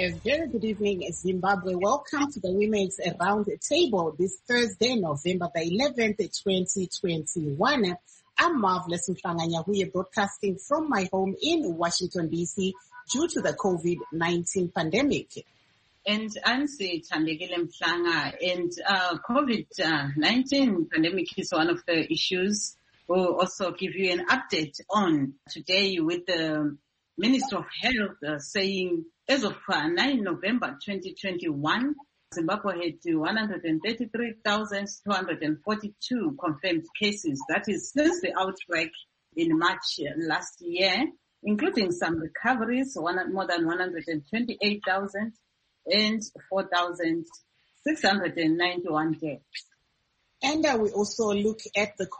A very good evening, Zimbabwe. Welcome to the Women's Round Table this Thursday, November the 11th, 2021. I'm Marvelous Mhlanga-Nyahuye, broadcasting from my home in Washington, D.C. due to the COVID-19 pandemic. And I'm Thandekile Mhlanga, and COVID-19 pandemic is one of the issues we'll also give you an update on today with the Minister of Health saying as of 9 November 2021, Zimbabwe had 133,242 confirmed cases. That is since the outbreak in March last year, including some recoveries, more than 128,000 and 4,691 deaths. And we also look at the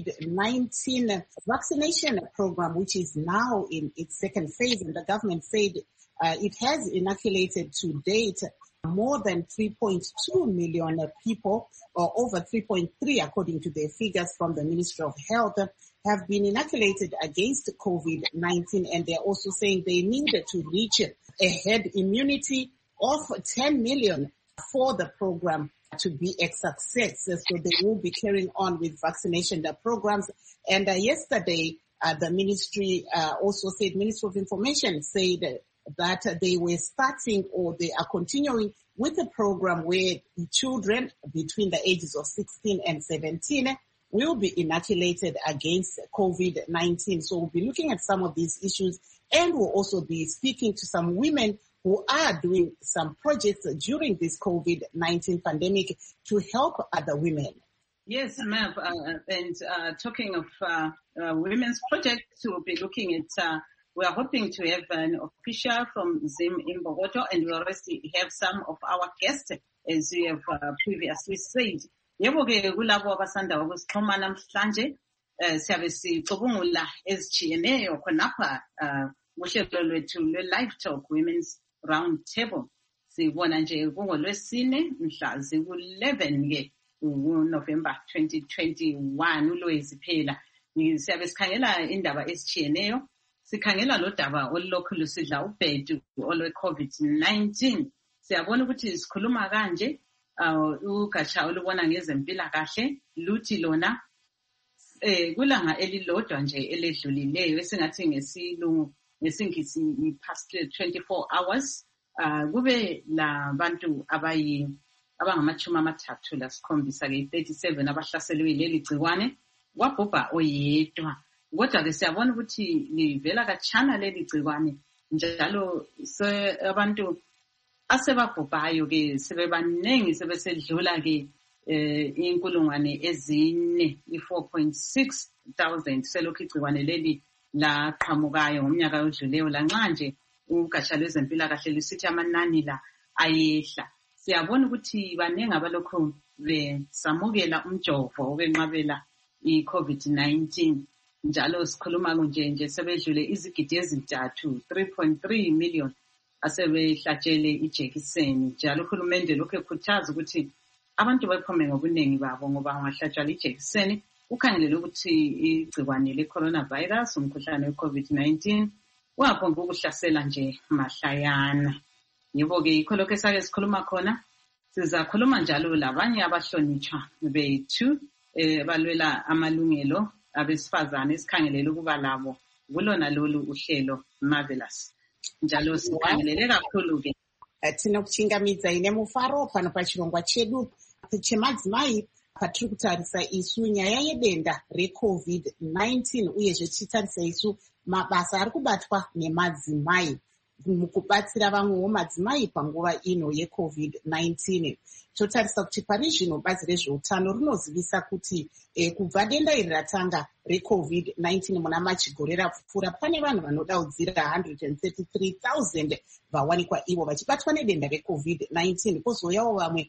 COVID-19 vaccination program, which is now in its second phase. And the government said it has inoculated to date more than 3.2 million people, or over 3.3 according to the figures from the Ministry of Health, have been inoculated against COVID-19. And they're also saying they needed to reach a herd immunity of 10 million for the program to be a success. So they will be carrying on with vaccination programs. And yesterday, the ministry also said, Ministry of Information said that they were starting, or they are continuing with a program where children between the ages of 16 and 17 will be inoculated against COVID-19. So we'll be looking at some of these issues, and we'll also be speaking to some women who are doing some projects during this COVID-19 pandemic to help other women. Yes, Mav, and talking of women's projects, we'll be looking at, we are hoping to have an official from Zim in Bogota, and we already have some of our guests, as we have previously said. Yebo-ke kulabo abasanda ukusixhuma namhlanje, siyabe sicubungula ezitshiyeneyo khonapha kuhlelo lwethu lwe-Live Talk Women's Round Table. Sibona nje kungolwesine mhla ziku-11 November 2021 uLwezi phela. Siyabe sikhangela indaba ezitshiyeneyo. Sikhangela lo daba olulokhu lusidla ubhedu olwe-COVID-19. Siyabona ukuthi sikhuluma kanje ugatsha olubona ngezempilakahle luthi lona kulanga elilodwa nje eledlulileyo esingathi ngesilungu ngesingisi past 24 hours kube labantu abangama-37 ke 37 abahlaselwe yileli gciwane, kwabhubha oyedwa. Kodwa ke siyabona ukuthi livela katshana leli gciwane, njalo abantu asebabhubhayo ke sebebanengi, sebesedlula ke inkulungwane ezine, 4.6 thousand selokhu igciwane leli laqhamukayo ngomnyaka odluleyo. Lanxa nje ugatsha lwezempilakahle lusithi amanani la ayehla, siyabona ukuthi banengi abalokhu besamukela umjovo wokwenqabela i-COVID-19. Njalo sikhuluma nje sebedlule izigidi ezintathu, 3.3 million asebehlatshele ijekiseni. Njalo uhulumende lokhu ekhuthaza ukuthi abantu bephume ngobuningi babo, ngoba ungahlatshwa ijekiseni ukhangelele ukuthi igciwane le-coronavirus, umkhuhlane we-COVID-19, waphonga ukuhlasela nje mahlayana. Yebo-ke yikho lokho esake sikhuluma khona. Sizakhuluma njalo labanye abahlonitshwa bethu balwela amalungelo abesifazane, esikhangelele ukuba labo kulona lolu uhlelo Marvelous. Njalo sikhangelele kakhulu-ke tinokuchingamidza ine mufaro pano pachirongwa chedu chemadzimai patiri kutarisa isu nyaya yedenda reCOVID-19, uyezve tichitarisa isu mabasa ari kubatwa nemadzimai mukubatsira vamwewo madzimai panguva ino yeCOVID-19. Totarisa kuti pari zvino bazi rezveutano rinozivisa kuti kubva denda iri ratanga reCOVID-19 muna machigore rapfuura, pane vanhu vanodaudzira 133,000 vawanikwa ivo vachibatwa nedenda reCOVID-19, kwozouyawo vamwe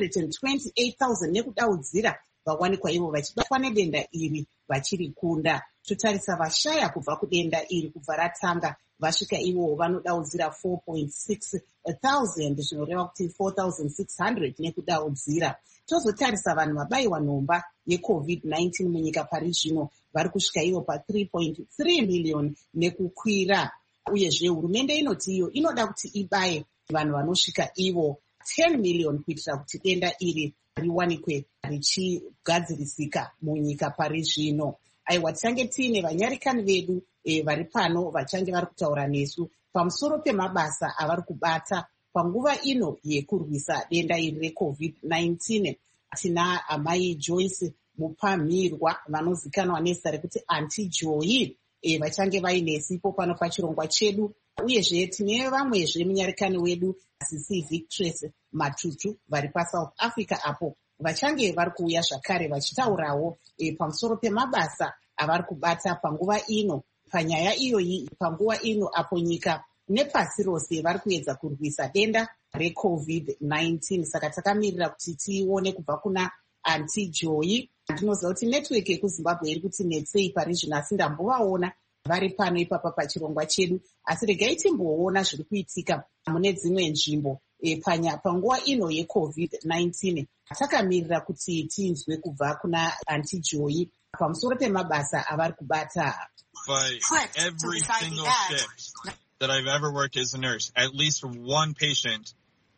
128,000 nekudaudzira vawanikwa ivo vachibatwa nedenda iri vachiri kunda. Totarisa vashaya kubva kudenda iri kubva ratanga vasvika ivo vanodaudzira 4.6 thousand, zvinoreva kuti 4,600 nekudaudzira. Tozotarisa vanhu vabayiwa nhomba yeCOVID-19 munyika pari zvino vari kusvika ivo pa3.3 million nekukwira. Uyezve hurumende inoti iyo inoda kuti ibaye vanhu vanosvika ivo 10 million kuitira kuti denda iri riwanikwe richigadzirisika munyika pari zvino. Aiwa, tichange tiine vanyarikani vedu vari pano vachange vari kutaura nesu pamusoro pemabasa avari kubata panguva ino yekurwisa denda iri reCovid-19. Tina amai Joyce Mupamirwa vanozikanwa nezita rekuti Aunty Joy vachange vainesipo pano pachirongwa chedu, uyezve tine vamwezve munyarikani wedu Sisi Victress Matutu vari paSouth Africa apo vachange vari kuuya zvakare vachitaurawo pamusoro pemabasa avari kubata panguva ino panyaya iyoyi, panguva ino apo nyika nepasi rose vari kuedza kurwisa denda reCovid-19. Saka takamirira kuti tione kubva kuna Aunty Joy. Ndinoziva kuti netiweki yekuZimbabwe iri kuti netsei pari zvino, asi ndambovaona vari pano ipapa pachirongwa chedu, asi regai timboona zviri kuitika mune dzimwe nzvimbo panguva ino yeCovid-19. Takamirira kuti tinzwe kubva kuna Aunty Joy pamusoro pemabasa avari kubata. But every single shift that I've ever worked as a nurse, at least one patient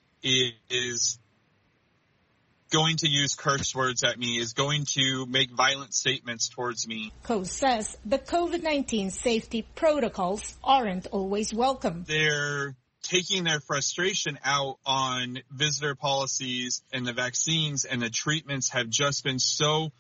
is going to use curse words at me, is going to make violent statements towards me. Coase says the COVID-19 safety protocols aren't always welcome. They're taking their frustration out on visitor policies and the vaccines, and the treatments have just been so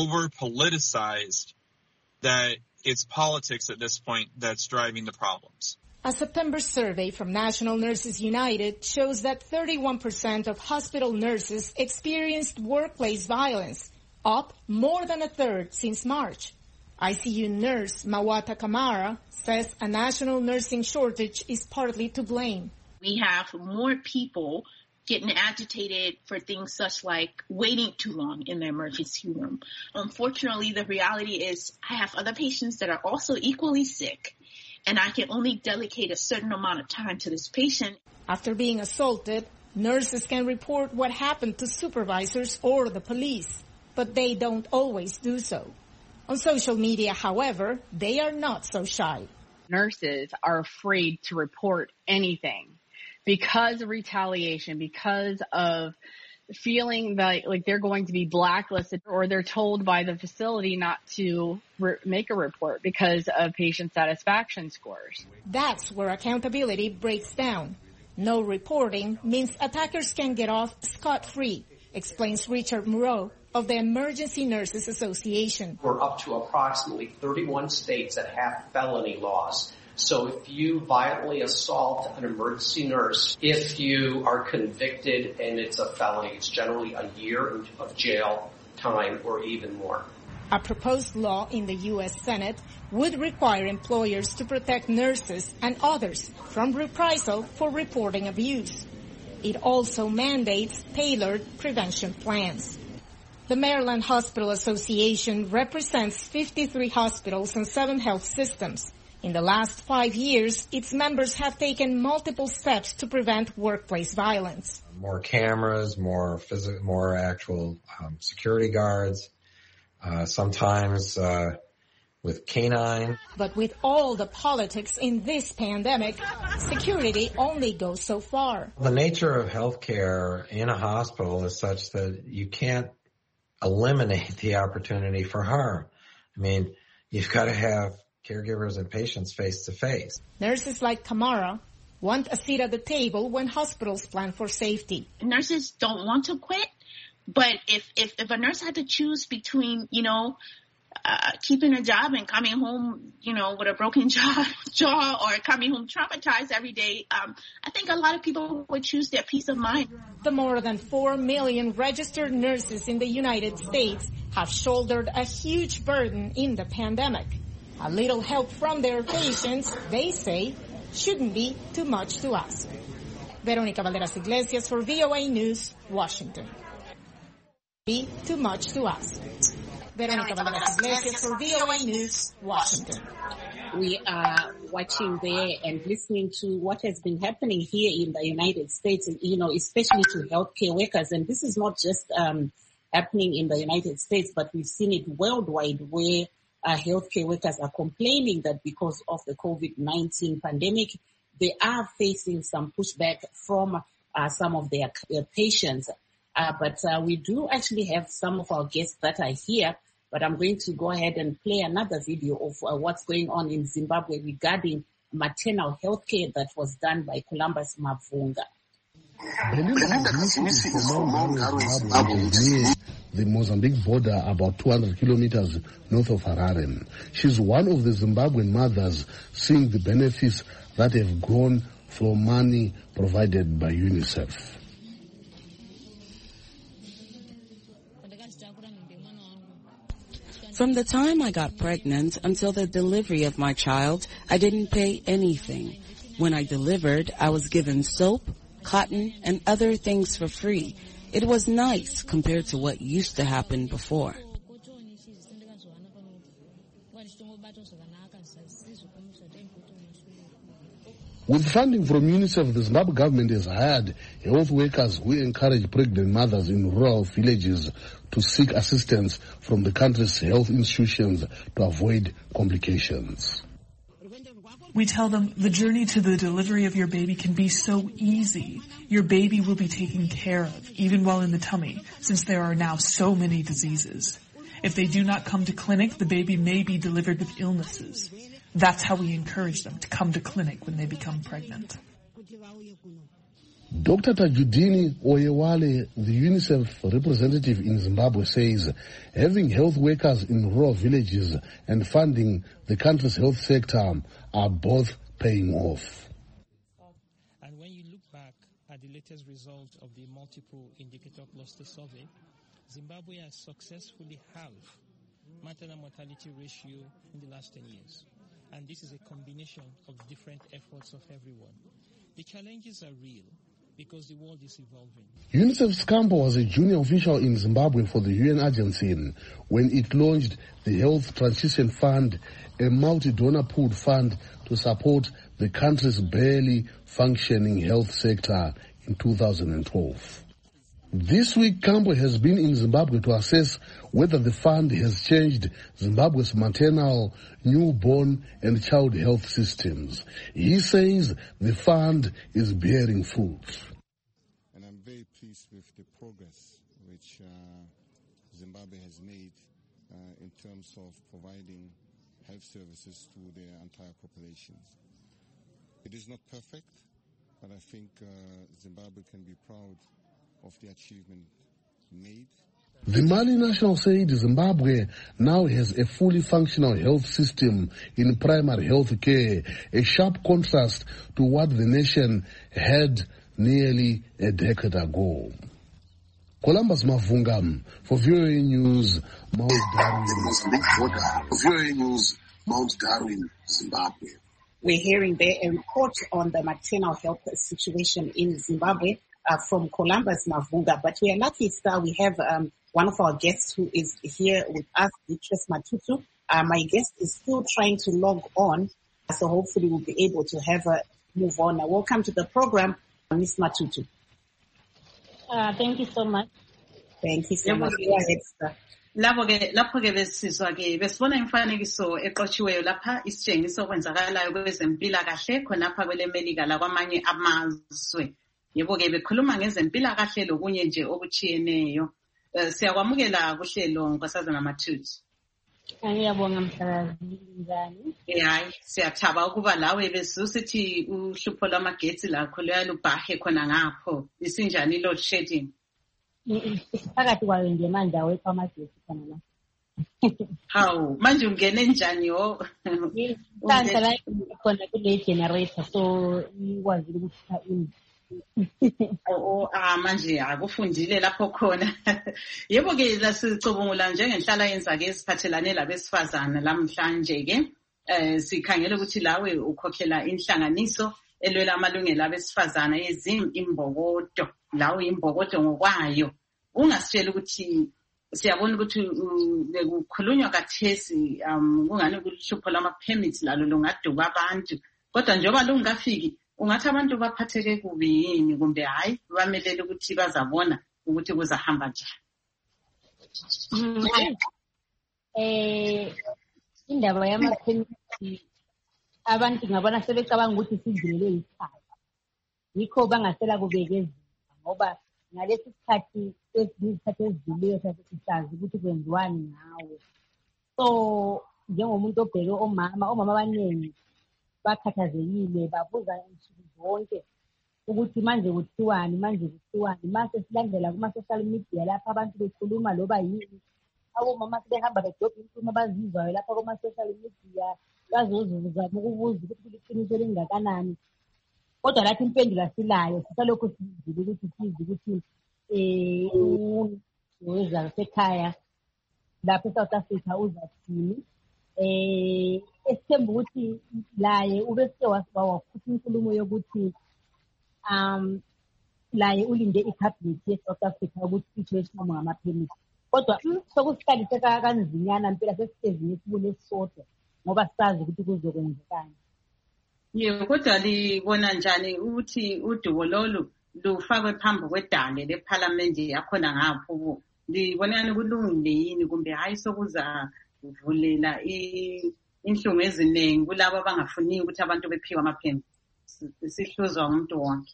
over-politicized that it's politics at this point that's driving the problems. A September survey from National Nurses United shows that 31% of hospital nurses experienced workplace violence, up more than a third since March. ICU nurse Mawata Kamara says a national nursing shortage is partly to blame. We have more people getting agitated for things such like waiting too long in the emergency room. Unfortunately, the reality is I have other patients that are also equally sick, and I can only dedicate a certain amount of time to this patient. After being assaulted, nurses can report what happened to supervisors or the police, but they don't always do so. On social media, however, they are not so shy. Nurses are afraid to report anything because of retaliation, because of feeling like they're going to be blacklisted, or they're told by the facility not to make a report because of patient satisfaction scores. That's where accountability breaks down. No reporting means attackers can get off scot-free, explains Richard Moreau of the Emergency Nurses Association. We're up to approximately 31 states that have felony laws. So if you violently assault an emergency nurse, if you are convicted and it's a felony, it's generally a year of jail time or even more. A proposed law in the U.S. Senate would require employers to protect nurses and others from reprisal for reporting abuse. It also mandates tailored prevention plans. The Maryland Hospital Association represents 53 hospitals and 7 health systems. In the last 5 years, its members have taken multiple steps to prevent workplace violence. More cameras, more actual security guards, sometimes with canine. But with all the politics in this pandemic, security only goes so far. The nature of healthcare in a hospital is such that you can't eliminate the opportunity for harm. I mean, you've got to have caregivers and patients face to face. Nurses like Kamara want a seat at the table when hospitals plan for safety. Nurses don't want to quit, but if a nurse had to choose between, keeping a job and coming home, with a broken jaw or coming home traumatized every day, I think a lot of people would choose their peace of mind. The more than 4 million registered nurses in the United States have shouldered a huge burden in the pandemic. A little help from their patients, they say, shouldn't be too much to ask. Verónica Valderas Iglesias for VOA News, Washington. Be too much to ask. Verónica Valderas Iglesias for VOA News, Washington. We are watching there and listening to what has been happening here in the United States, especially to healthcare workers. And this is not just happening in the United States, but we've seen it worldwide where healthcare workers are complaining that because of the COVID-19 pandemic, they are facing some pushback from some of their patients. But we do actually have some of our guests that are here. But I'm going to go ahead and play another video of what's going on in Zimbabwe regarding maternal health care that was done by Columbus Mavunga. The Mozambique border, about 200 kilometers north of Harare. She's one of the Zimbabwean mothers seeing the benefits that have grown from money provided by UNICEF. From the time I got pregnant until the delivery of my child, I didn't pay anything. When I delivered, I was given soap, cotton, and other things for free. It was nice compared to what used to happen before. With funding from UNICEF, the Zimbabwe government has hired health workers who encourage pregnant mothers in rural villages to seek assistance from the country's health institutions to avoid complications. We tell them the journey to the delivery of your baby can be so easy. Your baby will be taken care of, even while in the tummy, since there are now so many diseases. If they do not come to clinic, the baby may be delivered with illnesses. That's how we encourage them to come to clinic when they become pregnant. Dr. Tajudini Oyewale, the UNICEF representative in Zimbabwe, says having health workers in rural villages and funding the country's health sector are both paying off. And when you look back at the latest result of the multiple indicator cluster survey, Zimbabwe has successfully halved maternal mortality ratio in the last 10 years. And this is a combination of different efforts of everyone. The challenges are real because the world is evolving. UNICEF's Campo was a junior official in Zimbabwe for the UN agency when it launched the Health Transition Fund, a multi-donor pooled fund to support the country's barely functioning health sector in 2012. This week, Campo has been in Zimbabwe to assess whether the fund has changed Zimbabwe's maternal, newborn, and child health systems. He says the fund is bearing fruit. And I'm very pleased with the progress which Zimbabwe has made in terms of providing health services to their entire populations. It is not perfect, but I think Zimbabwe can be proud of the achievement made. The Mali national said Zimbabwe now has a fully functional health system in primary health care, a sharp contrast to what the nation had nearly a decade ago. Columbus Mavunga for VOA News, Mount Darwin, Zimbabwe. We're hearing there a report on the maternal health situation in Zimbabwe from Columbus Mavunga. But we are lucky, Star, we have one of our guests who is here with us, Beatrice Matutu. My guest is still trying to log on, so hopefully we'll be able to have her move on. Welcome to the program, Ms. Matutu. Thank you so much. Thank you so much. Go ahead, Star. Lapho ke besizwa ke besibona imfanekiso eqotshiweyo lapha isitshengiso kwenzakalayo kwezempilakahle khonapha kwele Melika la kwamanye amazwe. Yebo ke bekhuluma ngezempilakahle lokunye nje okuchiyeneyo. Siyakwamukela kuhlelo Nkosazana Matutu. Ngiyabonga mhlakazi njani? Hayi siyathaba ukuba lawe besusithi uhlupho lwamagetsi lakho luyalubhahe khona ngapho. Isinjani load shedding? Phakathi kwayo nje manje awekho amagetsi khona la. Hawu manje ungene njani ho? Manje la khona kule generator so ikwazi ukuthatha in. Manje akufundile lapho khona. Yebo ke lasicubungula njengenhlala yenza ke siphathelane labesifazana lamhlanje ke sikhangela ukuthi lawe ukhokhela inhlanganiso elwela amalungelo abesifazana yezim imbokodo. Lawe imbokodo ngokwayo. Ungasitshela ukuthi siyabona ukuthi bekukhulunywa kathesi kungani kuhlupho lama permits lalo lungaduba abantu. Kodwa njengoba lungafiki ungathi abantu baphatheke kubi yini kumbe hayi bamelele ukuthi bazabona ukuthi kuzahamba njani. Indaba yama-permits abantu ngabona sebecabanga ukuthi sidlulele isikhathi. Yikho bangasela kubekezela ngoba ngalesi sikhathi esikhathi ezidileyo sasisazi ukuthi kwenziwani ngawe. So njengomuntu obheke omama abaningi bakhathazekile babuza insuku zonke ukuthi manje kuthiwani mase silandela kuma-social media lapha abantu bekhuluma loba yini. Abomama sebehamba bedobha inkulumo abazizwayo lapha kuma-social media bazozuza ukubuza ukuthi liqiniso elingakanani. Kodwa lathi impendulo asilayo sisalokhu sizile ukuthi sizi ukuthi wezasekhaya lapha eSouth Africa uzathini. Esithemba ukuthi laye ube sike wakhupha inkulumo yokuthi laye ulinde i-cabinet ye-South Africa ukuthi i-situation ngama-permit. Kodwa sokusikalise kanzinyana mpela sesisezini esibule esisodwa ngoba sazi ukuthi kuzokwenzekani. Yebo, kodwa libona njani ukuthi udubo lolu lufakwe phambi kwedale lephalamende yakhona ngapho? Libonani kulungile yini kumbe hayi sokuza vulela inhlungu eziningi kulabo abangafuni ukuthi abantu bephiwe amaphembe sihluzwa umuntu wonke?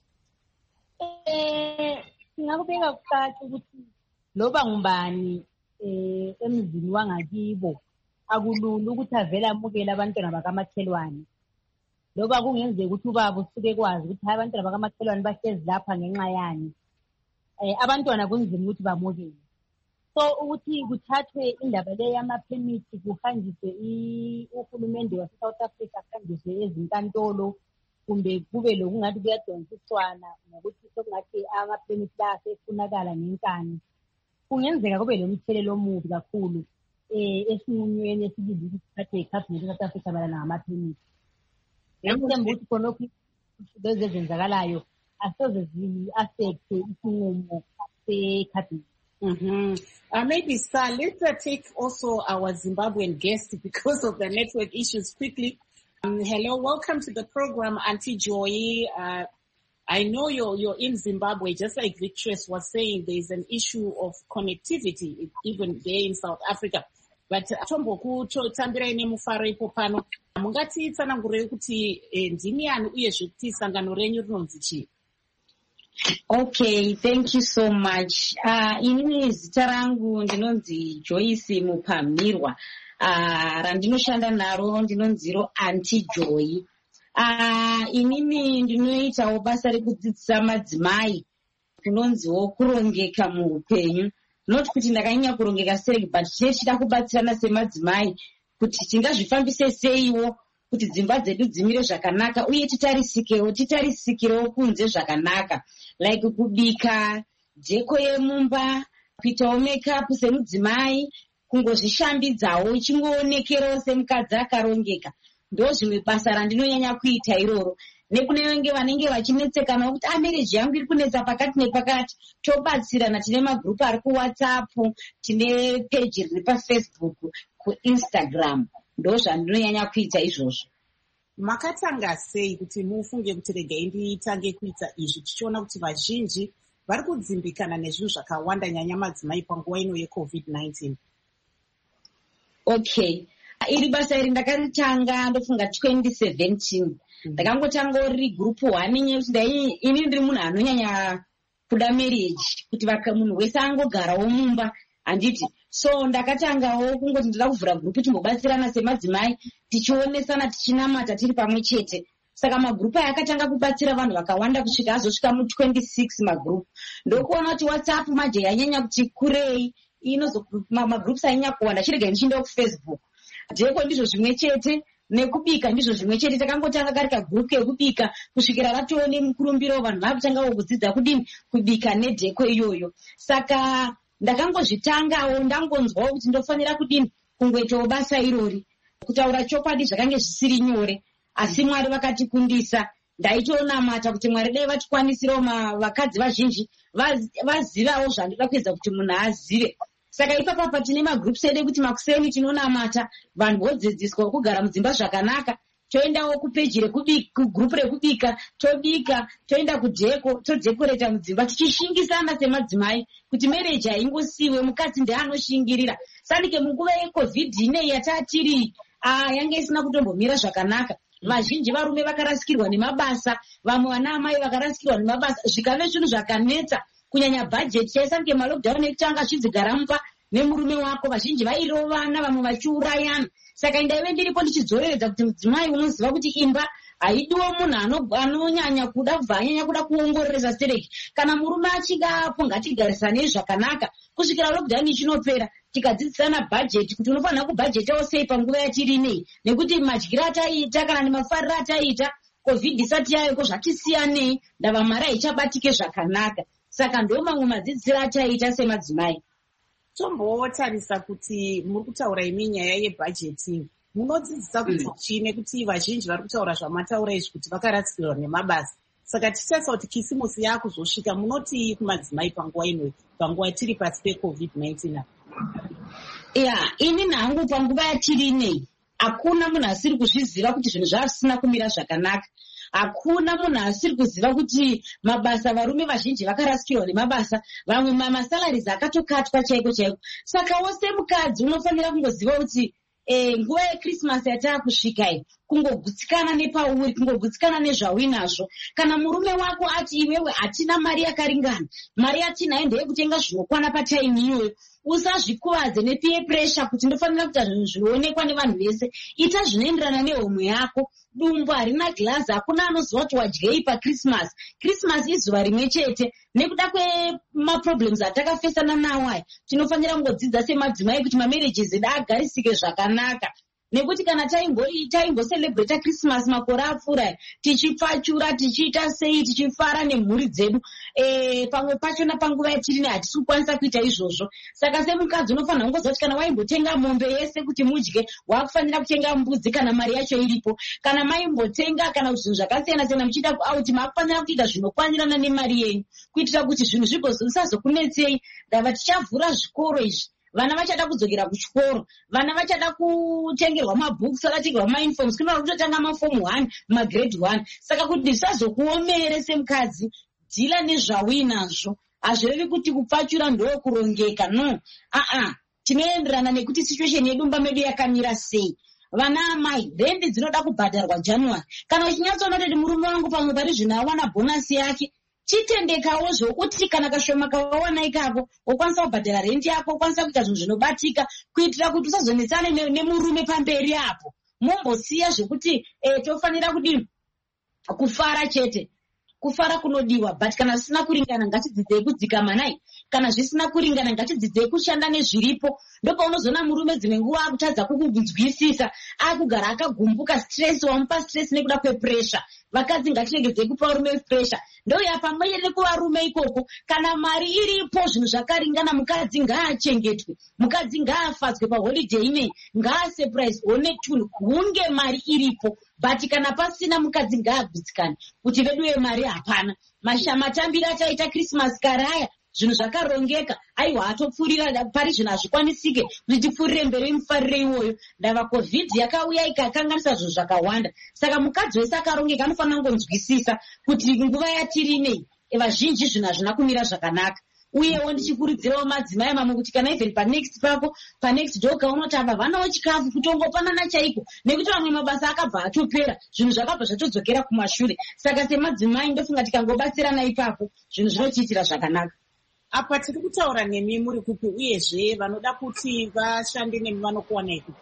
Ngakubeka kucaca ukuthi loba ngubani emzini wangakibo akulula ukuthi avele amukele abantwana bakamakhelwane. Loba kungenzeka ukuthi ubaba usuke kwazi ukuthi hayi abantwana bakamakhelwane bahlezi lapha ngenxa yani. Abantwana kunzima ukuthi bamukele. So ukuthi kuthathwe indaba le yama-permit kuhanjiswe uhulumende wase-South Africa kuhanjiswe ezinkantolo kumbe kube lokungathi kuyadonsiswana ngokuthi sokungathi ama-permit la asefunakala ngenkani. Kungenzeka kube lomthelelo omubi kakhulu esinqunyweni esibili ukuthi sithathe i-cabinet e-South Africa malana ngama-permit. Ngiyethemba ukuthi khonokho lezi ezenzakalayo asoze zi-affecte isinqumo se-cabinet. Maybe, sir, let's take also our Zimbabwean guest because of the network issues quickly. Hello, welcome to the program, Auntie Joy. I know you're in Zimbabwe, just like Victress was saying, there's an issue of connectivity, even there in South Africa. But Tomboku tambira ine mufaro ipo pano. Mungati tsanangure kuti ndini yani uye zvekuti sangano renyu rinonzi chii? Okay, thank you so much. Inini zita rangu ndinonzi Joyce Mupamirwa. Randinoshanda naro ndinonziro Auntie Joy. Inini ndinoitawo basa rekudzidzisa madzimai kunonziwo kurongeka muupenyu. Not kuti ndakanyanya kurongeka sei, but tichida kubatsirana semadzimai kuti tingazvifambise seiwo kuti dzimba dzedu dzimire zvakanaka uye titarisikirewo kunze zvakanaka, like kubika, jeko yemumba, kuitawo makeup semudzimai, kungozvishambidzawo uchingoonekerawo semukadzi akarongeka. Ndo zvimwe basa randinonyanya kuita iroro. Nekunenge vanenge vachinetsekana kuti marriage yangu iri kunetsa pakati nepakati, tobatsirana. Tine magrupu ari kuWhatsApp, tine page riri paFacebook, kuInstagram. Ndo zvandinonyanya kuita izvozvo. Makatanga sei kuti mufunge kuti regai nditange kuita izvi tichiona kuti vazhinji vari kudzimbikana nezvinhu zvakawanda nyanya madzimai panguva ino yeCovid-19? Okay. Iri basa iri ndakaritanga ndofunga 2017. Ndakangotanga riri group 1 nyekuti ini ndiri munhu anonyanya kuda marriage kuti munhu wese angogarawo mumba handiti. So ndakatangawo kungoti ndida kuvhura group timbobatsirana semadzimai tichionesana tichinamata tiri pamwe chete. Saka magrupu aya akatanga kubatsira vanhu vakawanda kusvika azosvika mu26 magrupu. Ndokuona kuti WhatsApp maje yanyanya kuti kurei magrupu anyanya kuwanda chirega ndichinda kuFacebook. Jeko ndizvo zvimwe chete nekubika ndizvo zvimwe chete. Takangotanga kari kagrupu kekubika kusvikira ratoone mukurumbiro vanhu vakutanga kudzidza kudini kubika nejeko iyoyo. Saka ndakangozvitangawo ndangonzwawo kuti ndofanira kudini kungoitawo basa irori. Kutaura chokwadi zvakange zvisiri nyore, asi Mwari vakatikundisa. Ndaitonamata kuti Mwari dai vatikwanisirawo vakadzi vazhinji vazivawo zvandoda kuedza kuti munhu azive. Saka ipapa tine magrupu edu kuti makuseni tinonamata vanhu vodzidziswa kugara mudzimba zvakanaka. Toendawo kupeji kugrupu rekubika, tobika, toenda kujeko, todhekoreta mudzimba tichishingisana semadzimai kuti marriage haingosiwe mukadzi ndianoshingirira. Sandike munguva yeCovid ineyi yatatiri yanga isina kutombomira zvakanaka. Vazhinji varume vakarasikirwa nemabasa, vamwe vana amai vakarasikirwa nemabasa, zvikave zvinhu zvakanetsa kunyanya bhajeti yaisa ngemalockdown ekuti anga zvidzigara mumba nemurume wako. Vazhinji vairovana, vamwe vachiurayana. Saka ndaive ndiripo ndichidzoreredza kuti mudzimai unoziva kuti imba haidiwo munhu anonyanya kuda kubva anyanya kuda kuongororesa stereki. Kana murume achinge apo ngatigarisane zvakanaka kusvikira lockdown ichinopera, tikadzidzisana bhajeti kuti unofanira kubhajetawo sei panguva yatiri nei, nekuti madyiro ataita kana nemafariro ataita covid isati yayoko zvatisiyanei, ndava mari haichabatike zvakanaka. Saka ndo mamwe madzidziro ataita semadzimai. Tombotarisa kuti muri kutaura imi nyaya yebhajeting, munodzidzisa kuti chii, nekuti vazhinji vari kutaura zvamataura izvi kuti vakarasikirwa nemabasa. Saka tichitaisa kuti kisimusi yaakuzosvika, munoti kumadzimai panguva ino, panguva tiri pasi pecovid-19? Ini nangu panguva yatiri inei hakuna munhu asiri kuzviziva kuti zvinhu zvisina kumira zvakanaka. Hakuna munhu asiri kuziva kuti mabasa, varume vazhinji vakarasikirwa nemabasa, vamwe masalaries akatokatwa chaiko chaiko. Saka wose mukadzi unofanira kungoziva kuti nguva yeChristmas yataakusvika iyi, kungogutsikana nepauri, kungogutsikana nezvauinazvo. Kana murume wako ati iwewe hatina mari yakaringana, mari yatinayo ndeyekutenga zvinokwana pataimu iyoyo, usazvikuvadze nepeer pressure kuti ndofanira kuita zvinhu zvinoonekwa nevanhu vese. Ita zvinoenderana nehomwe yako. Dumbu harina glazi, hakuna anoziva kuti wadyei paChristmas. Christmas izuva rimwe chete. Nekuda kwemaproblems atakafesana nawo aya, tinofanira kungodzidza semadzimai kuti mamarriages edu agarisike zvakanaka. Nekuti kana taimboserebrata Christmas makore apfuura, tichipfachura, tichiita sei, tichifara nemhuri dzedu, pamwe pachona panguva yatiri hatisi kukwanisa kuita izvozvo. Saka semukadzi unofanira kungoziva kuti kana waimbotenga mombe yese kuti mudye, wakufanira kutenga mbudzi kana mari yacho iripo. Kana maimbotenga kana kuti zvinhu zvakasiyana siyana muchiita kuauti, makufanira kuita zvinokwanirana nemari yenyu, kuitira kuti zvinhu zvisazokunetsei. Ndava tichavhura zvikoro izvi, vana vachada kudzokera kuchikoro, vana vachada kutengerwa mabhuks, vakatengerwa mauniforms, kunoda kutotanga mafomu 1 magrade 1. Saka kuti zvisazokuomere semukadzi, dhila nezvauinazvo. Hazvirevi kuti kupfachura ndo kurongeka, no. Tinoenderana nekuti situation yedumba medu yakamira sei. Vana amai, rendi dzinoda kubhadharwa January. Kana uchinyatsoona kuti murume wangu pamwe pari zvino awana bonasi yake, chitendekawo zvokuti kana kashoma kawawana ikako, ukwanisa kubhadhara rendi yako, ukwanisa kuita zvinhu zvinobatika, kuitira kuti usazonetsane nemurume pamberi apo. Mumbosiya zvokuti tofanira kudini, kufara chete. Kufara kunodiwa, but kana zvisina kuringana ngatidzidzei kudzika manai. Kana zvisina kuringana ngatidzidzei kushanda nezviripo. Ndopa unozoona murume dzimwe nguva akutadza kukunzwisisa, akugara akagumbuka, stress, wamupa stress nekuda kwepressure. Vakadzi ngatiregedzei kupa varume pressure. Ndoya pamwe kuvarume ikoko, kana mari iripo zvinhu zvakaringana, mukadzi ngaachengetwe, mukadzi ngaafadzwe paholiday inei, ngaasurprise one tunhu hunge mari iripo. But kana pasina, mukadzi ngaagutsikane kuti vedu mari hapana. Matambiro ataita Christmas karaya, zvinhu zvakarongeka, aiwa atopfurira pari zvinhu hazvikwanisike kuti tipfurire mberi mufariro iwoyo. Ndava covid yakauya ikakanganisa zvinhu zvakawanda. Saka mukadzi wese akarongeka anofanira kungonzwisisa kuti nguva yatiri inei vazhinji zvinhu hazvina kumira zvakanaka. Uyewo ndichikurudzirawo madzimai mamwe kuti kana even panext pako, panext doga unoti ava vanawo chikafu kutongopanana chaiko, nekuti vamwe mabasa akabva atopera, zvinhu zvakabva zvatodzokera kumashure. Saka semadzimai ndofunga tikangobatsirana ipapo zvinhu zvinotiitira zvakanaka. Apa tiri kutaura nemi muri kupi, uyezve vanoda kuti vashande nemi vanokuwanai kupi?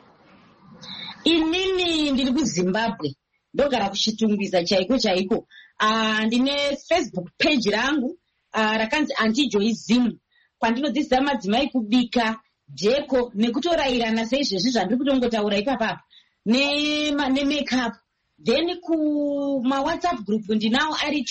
Inini ndiri kuZimbabwe, ndogara kuchitungwiza chaiko chaiko. Ndine Facebook page rangu rakanzi Antijoyism, kwandinodzidzisa madzimai kubika, jeko nekutorayirana seizvezvi zvandiri kutongotaura ipapapa, nemakeup. Then kumawhatsapp group ndinawo ari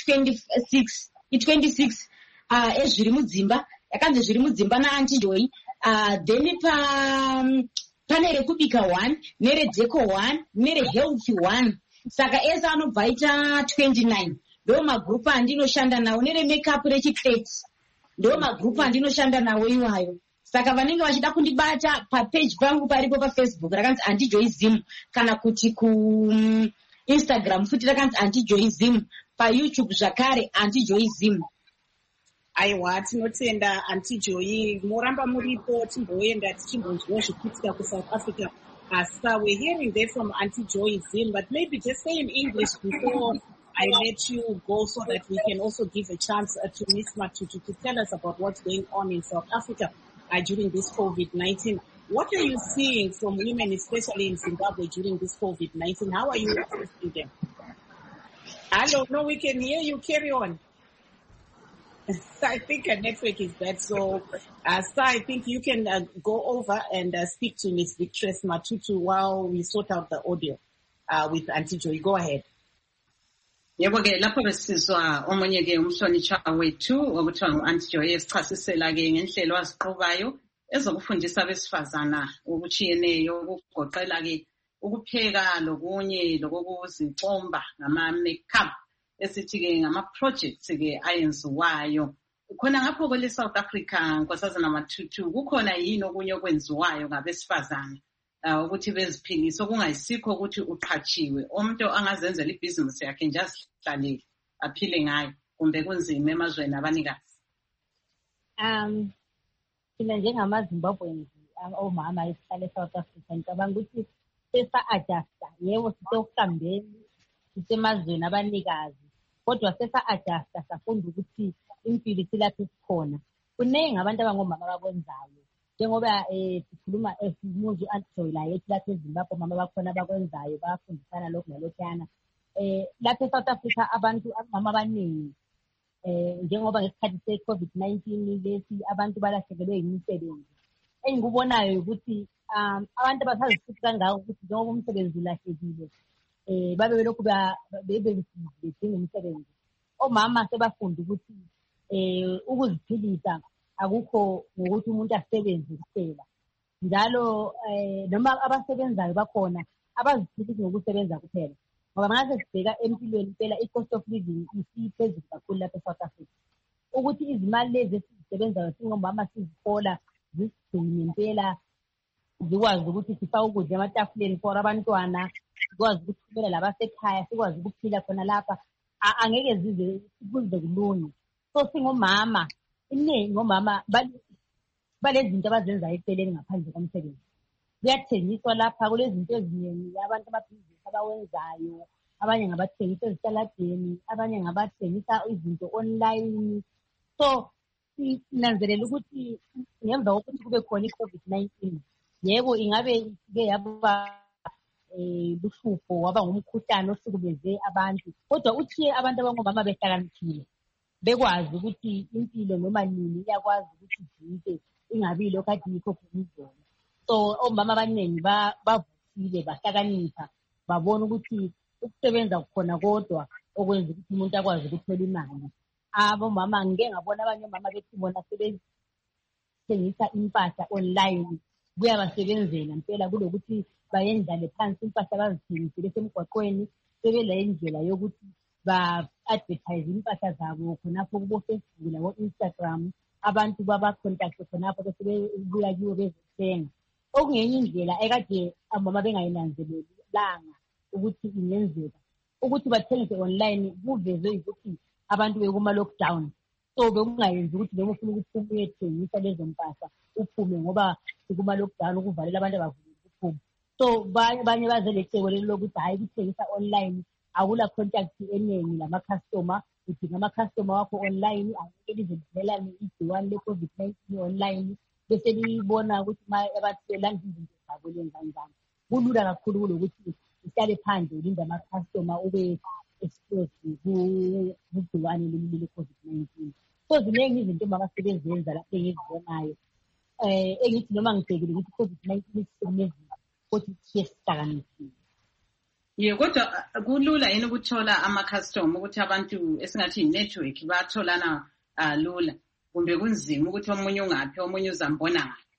26 ezviri mudzimba, yakanzi zviri mudzimba naAntijoy. Then pane rekubika 1, nerejeko 1, nerehealthy 1. Saka ese anobva aita 29. Ndo magrupu andinoshanda nawo, neremakeup rechi30 ndo magrupu andinoshanda nawo iwayo. Saka vanenge vachida kundibata papage pangu paripo paFacebook rakanzi Antijoyism, kana kuti kuInstagram futi rakanzi Antijoyism, paYouTube zvakare Antijoyism. Aiwa, tinotenda Antijoy, moramba muripo, timboenda tichimbonzwa zvikuitika kuSouth Africa. So we're hearing that from Auntie Joy Zim, but maybe just say in English before I let you go so that we can also give a chance to Ms. Matutu to tell us about what's going on in South Africa during this COVID-19. What are you seeing from women, especially in Zimbabwe, during this COVID-19? How are you assisting them? Hello, no, we can hear you. Carry on. I think our network is bad, so I think you can go over and speak to Ms. Victress Matutu while we sort out the audio with Auntie Joy. Go ahead. Yebo ke lapho besizwa omunye ke umhlonishwa wethu okuthiwa ngu-Auntie Joy esichasisela ke ngenhlelo aziqhubayo ezokufundisa abesifazana okuchiyeneyo ukugoqela ke ukupheka lokunye lokuzicomba ngama-makeup esithi ke ngama-projects ke ayenziwayo. Khona ngapho kwele South Africa Nkosazana Matutu kukhona yini okunye okwenziwayo ngabesifazana ukuthi beziphilise okungayisikho ukuthi uqhatshiwe umuntu angazenzela ibhizinisi yakhe nje asihlalele aphile ngayo kumbe kunzima emazweni abanikazi? Thina njengamaZimbabweans omama esihlala eSouth Africa ngicabanga ukuthi sesa-adjusta. Yebo sisekuhambeni sisemazweni abanikazi kodwa sesa-adjusta safunda ukuthi impilo silapho esikhona. Kuningi abantu abangomama abakwenzayo njengoba sikhuluma simuzi u-Antijoy yethi lapho eZimbabwe omama bakhona abakwenzayo bayafundisana lokhu nalokhuyana. Lapho eSouth Africa abamama abaningi njengoba ngesikhathi se-COVID-19 lesi abantu balahlekelwe yimisebenzi. Engikubonayo ukuthi abantu abasazisithi kangako ukuthi njengoba umsebenzi ulahlekile babe belokhu bedinga umsebenzi. Omama sebafunda ukuthi ukuziphilisa akukho ngokuthi umuntu asebenze kuphela. Njalo noma abasebenzayo bakhona abaziphilisi ngokusebenza kuphela. Ngoba manje sibheka empilweni impela i-cost of living isiphezulu kakhulu lapha eSouth Africa. Ukuthi izimali lezi esizisebenzayo singomama sizihola zisigcine impela zikwazi ukuthi sifake ukudla ematafuleni for abantwana, sikwazi ukuthumela labasekhaya, sikwazi ukuphila khona lapha, angeke zize kuze kulunge. So singomama, iningi ngomama balezinto abazenzayo eceleni ngaphandle komsebenzi. Kuyathengiswa lapha kulezinto eziningi abantu amabhizinisi abawenzayo, abanye ngabathengisa ezitaladeni, abanye ngabathengisa izinto online. So sinanzelela ukuthi ngemva kokuthi kube khona i-COVID-19 yebo ingabe ike yaba luhlupho waba ngumkhuhlane osukumeze abantu kodwa uthiye abantu abangomama behlakaniphile bekwazi ukuthi impilo noma nini iyakwazi ukuthi ijike ingabi lokho kade yikho khona. So omama abaningi bavusile bahlakanipha babona ukuthi ukusebenza kukhona kodwa okwenza ukuthi umuntu akwazi ukuthola imali. Abomama ngike ngabona abanye omama bethi bona sebethengisa impahla online kuyabasebenzela impela kulokuthi bayendlale phansi impahla bazithengisele semgwaqweni sebela indlela yokuthi ba-advertise impahla zabo khonapho kubo-Facebook labo-Instagram abantu babacontact khonapho bese bebuya kibo bezothenga. Okungenye indlela ekade abomama bengayinanzelelanga ukuthi ingenzeka ukuthi bathengise online kuvezwe ukuthi abantu bekuma-lockdown. So bekungayenzi ukuthi noma ufuna ukuthi uyethengisa lezo mpahla uphume ngoba sikuma-lockdown ukuvalela abantu abavule ukuphuma. So abanye bazelecebo lelo lokuthi hhayi kuthengisa online akula contact eningi lama-customer, udinga ama-customer wakho online, angeke lize livelane igciwane le-COVID-19 online bese liyibona ukuthi abathelanga izinto zabo lenzanjani. Kulula kakhulu kulokuthi uhlale phandle ulinde ama-customer ube exposed kugciwane leli le-COVID-19. So ziningi izinto mabasebenzenza lapho engizibonayo engithi noma ngibhekile ukuthi i-COVID-19 isisekumezile kodwa siyesihlakaniphile. Ye kodwa kulula yini ukuthola ama-customer ukuthi abantu esingathi i-network batholana lula kumbe kunzima ukuthi omunye ungaphi omunye uzambona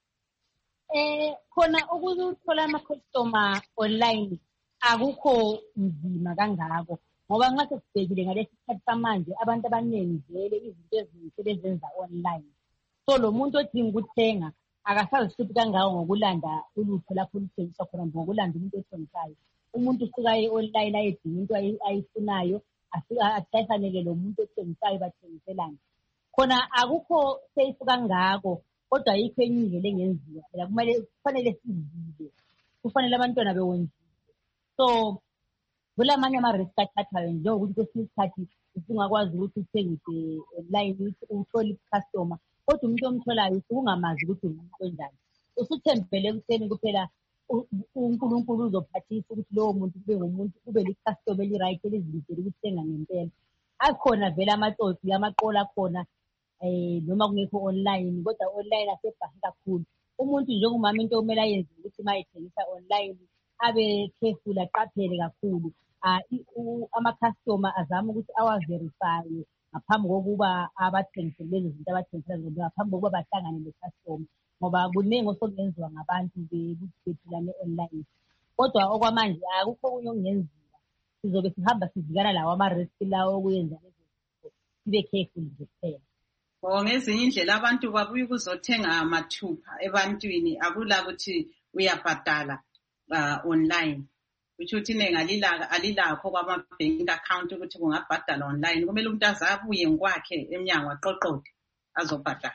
ngaphi? Khona ukuthola ama-customer online akukho nzima kangako ngoba nxa sesibhekile ngalesi sikhathi samanje abantu abaningi vele izinto ezinhle bezenza online. So lo muntu odinga ukuthenga akasazisiphi kangako ngokulanda ulutho lapho oluthengiswa khona ngokulanda umuntu othengisayo. Umuntu usuka online ayedinga into ayifunayo athayisaneke lo muntu othengisayo bathengiselana. Khona akukho safe kangako kodwa yikho enye indlela engenziwa phela kufanele sizile kufanele abantwana bewonjiswe. So kulamanye ama-risk athathayo njengokuthi kwesinye isikhathi usungakwazi ukuthi uthengise online uthole i-customer, kodwa umuntu omtholayo usungamazi ukuthi umuntu onjani. Usuthembele ekutheni kuphela uNkulunkulu uzophathisa ukuthi lowo muntu kube ngumuntu, kube li-customer eli-right elizimisele ukuthenga ngempela. Akhona vele amatsotsi, amaqola akhona noma kungekho online, kodwa online asebhahi kakhulu. Umuntu njengomama into okumele ayenze ukuthi uma ethengisa online abe careful, aqaphele kakhulu. Ama-customer azama ukuthi awaverifye ngaphambi kokuba abathengisele lezo zinto abathengisela zona, ngaphambi kokuba bahlangane ne-customer, ngoba kuningi osekungenziwa ngabantu bephilane online. Kodwa okwamanje akukho okunye okungenziwa, sizobe sihamba sivikana lawo ama-risk lawo okuyenza lezo zinto, sibe careful nje kuphela. Ngezinye indlela abantu babuye ukuzothenga amathupha ebantwini, akula ukuthi uyabhadala online. Which uthi alilakho kwama-bank account ukuthi kungabhadala online. Kumele umuntu azabuye ngokwakhe emnyango aqoqode azobhadala.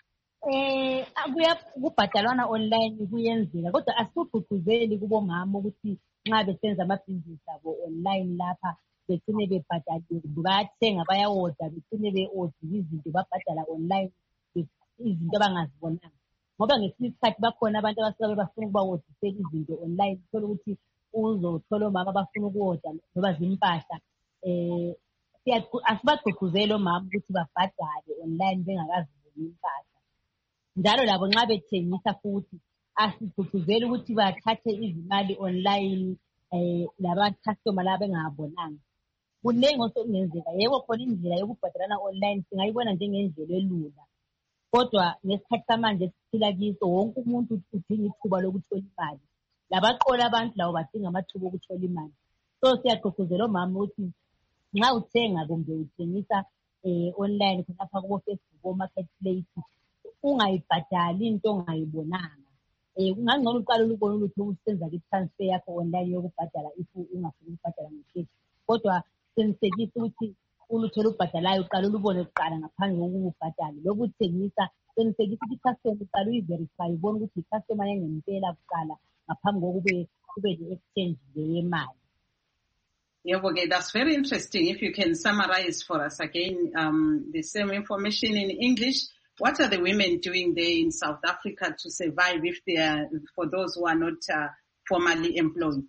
Kubhadalwana online kuyenzeka, kodwa asikugqugquzeli kubomama ukuthi nxa besenza amabhizinisi abo online lapha begcine bebhadaliwe, bayathenga bayawoda, begcine be-odile izinto babhadala online, izinto abangazibonanga. Ngoba ngesinye isikhathi bakhona abantu abasuke bafuna ukubawodisela izinto online, uthole ukuthi uzothola omama abafuna ukuwoda noba zimpahla. Asibagqugquzele omama ukuthi babhadale online bengakaziboni impahla. Njalo labo nxa bethengisa futhi asigqugquzele ukuthi bathathe izimali online laba-customer laba bengabonanga. Kunengi osekungenzeka. Yebo khona indlela yokubhadalana online singayibona njengendlela elula, kodwa ngesikhathi samanje esiphila kiso wonke umuntu udinga ithuba lokuthola imali. Labaqola abantu labo badinga amathuba okuthola imali. So siyagqugquzela omama ukuthi nxa uthenga kumbe uthengisa online khonapha kubo-Facebook o-marketplace, ungayibhadali into ongayibonanga. Kungangcono uqala ulubone ukuthi usenza i-transfer yakho online yokubhadala if ungafuni ukubhadala ngecheck. Kodwa qinisekisa ukuthi ulutho olubhadalayo uqala ulubone kuqala ngaphandle kokuba ubhadale. Lokhu uthengisa qinisekisa ukuthi i-customer uqala uyi-verify, ubone ukuthi i-customer yangempela kuqala ngaphambi kokube kube le-exchange yemali. Okay, that's very interesting. If you can summarize for us again the same information in English. What are the women doing there in South Africa to survive if they are, for those who are not formally employed?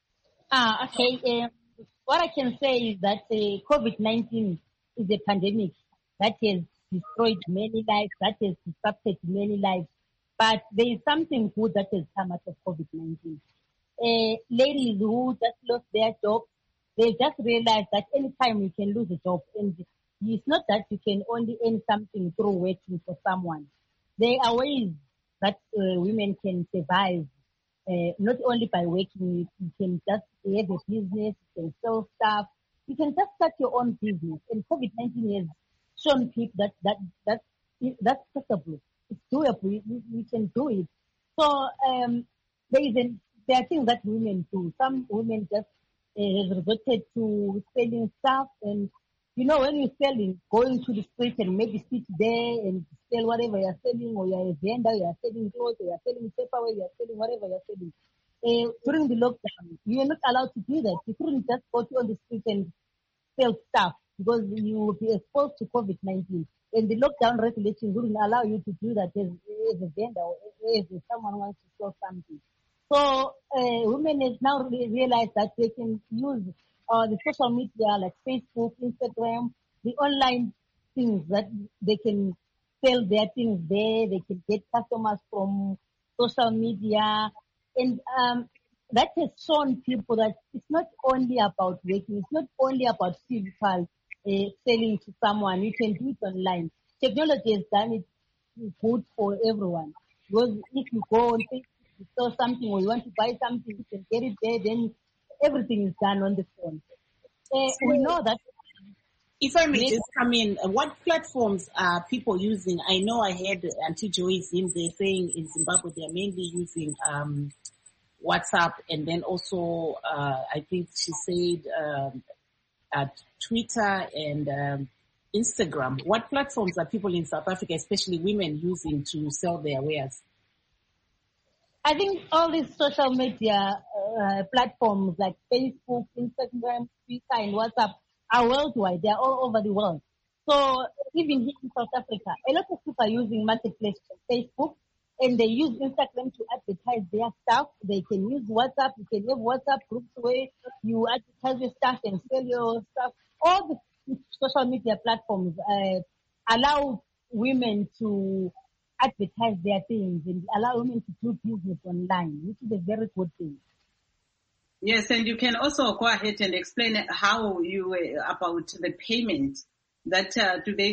Okay. What I can say is that COVID-19 is a pandemic that has destroyed many lives, that has disrupted many lives. But there is something good that has come out of COVID-19. Ladies who just lost their jobs, they just realized that anytime you can lose a job, and it's not that you can only earn something through working for someone. There are ways that women can survive, not only by working. You can just have a business, you can sell stuff, you can just start your own business. And COVID-19 has shown people that's possible. It's doable. We can do it. So there are things that women do. Some women just have resorted to selling stuff, and you know, when you're selling, going to the street and maybe sit there and sell whatever you're selling, or you're a vendor, you're selling clothes, or you're selling paperweight, you're selling whatever you're selling. During the lockdown, you are not allowed to do that. You couldn't just go on the street and sell stuff because you will be exposed to COVID-19. And the lockdown regulations wouldn't allow you to do that as a vendor or as someone wants to sell something. So women have now realized that they can use the social media like Facebook, Instagram, the online things that they can sell their things there. They can get customers from social media. And that has shown people that it's not only about working. It's not only about physical selling to someone. You can do it online. Technology has done it good for everyone. Because if you go on Facebook, you sell something or you want to buy something, you can get it there. Then everything is done on the phone. We know that. If I may just come in, what platforms are people using? I know I heard Auntie Joy Zim there saying in Zimbabwe they are mainly using WhatsApp, and then also I think she said Twitter and Instagram. What platforms are people in South Africa, especially women, using to sell their wares? I think all these social media platforms like Facebook, Instagram, Twitter, and WhatsApp are worldwide. They are all over the world. So even here in South Africa, a lot of people are using marketplace Facebook, and they use Instagram to advertise their stuff. They can use WhatsApp. You can have WhatsApp groups where you advertise your stuff and sell your stuff. All the social media platforms allow women to advertise their things and allow women to do business online, which is a very good thing. Yes, and you can also go ahead and explain how you about the payment. That do they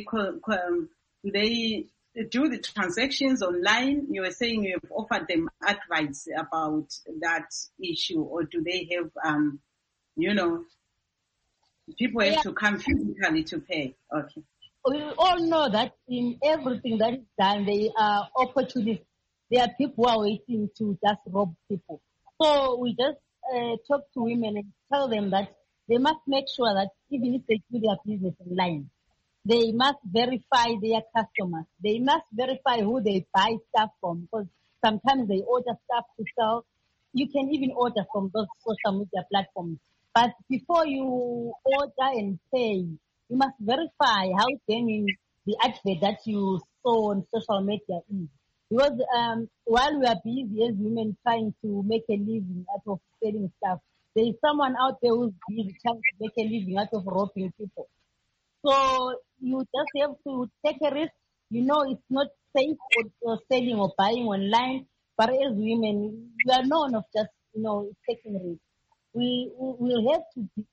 do the transactions online? You were saying you have offered them advice about that issue, or do they have people have to come physically to pay? Okay. We all know that in everything that is done, there are opportunities. There are people who are waiting to just rob people. So we just talk to women and tell them that they must make sure that even if they do their business online, they must verify their customers. They must verify who they buy stuff from, because sometimes they order stuff to sell. You can even order from those social media platforms. But before you order and pay, you must verify how genuine the advert that you saw on social media is. Because while we are busy as women trying to make a living out of selling stuff, there is someone out there who's busy trying to make a living out of robbing people. So you just have to take a risk. You know it's not safe for selling or buying online, but as women, we are known of just, taking risks. We will have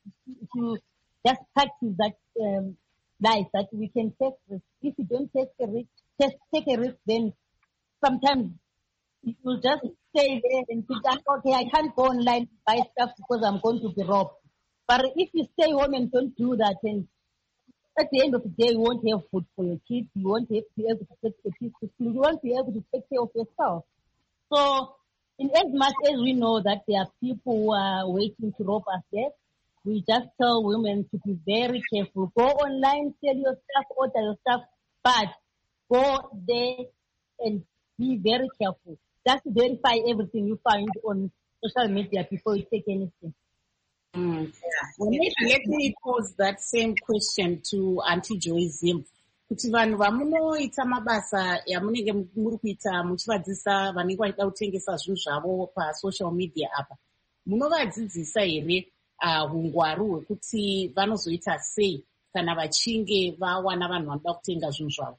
to just practice that life, that we can take risks. If you don't take a risk, just take a risk, then sometimes you will just stay there and think, okay, I can't go online and buy stuff because I'm going to be robbed. But if you stay home and don't do that, and at the end of the day, you won't have food for your kids, you won't be able to take your kids to school, you won't be able to take care of yourself. So, in as much as we know that there are people who are waiting to rob us there, we just tell women to be very careful. Go online, sell your stuff, order your stuff, but go there and be very careful. Just verify everything you find on social media before you take anything. Well, let me pose that same question to Auntie Joy Zim. Kuti vanhu vamunoita mabasa yamunenge muri kuita muchivadzisa vanenge vachida kutengesa zvinhu zvavo pasocial media apa, munovadzidzisa here hungwaru hwekuti vanozoita sei kana vachinge vawana vanhu vanoda kutenga zvinhu zvavo?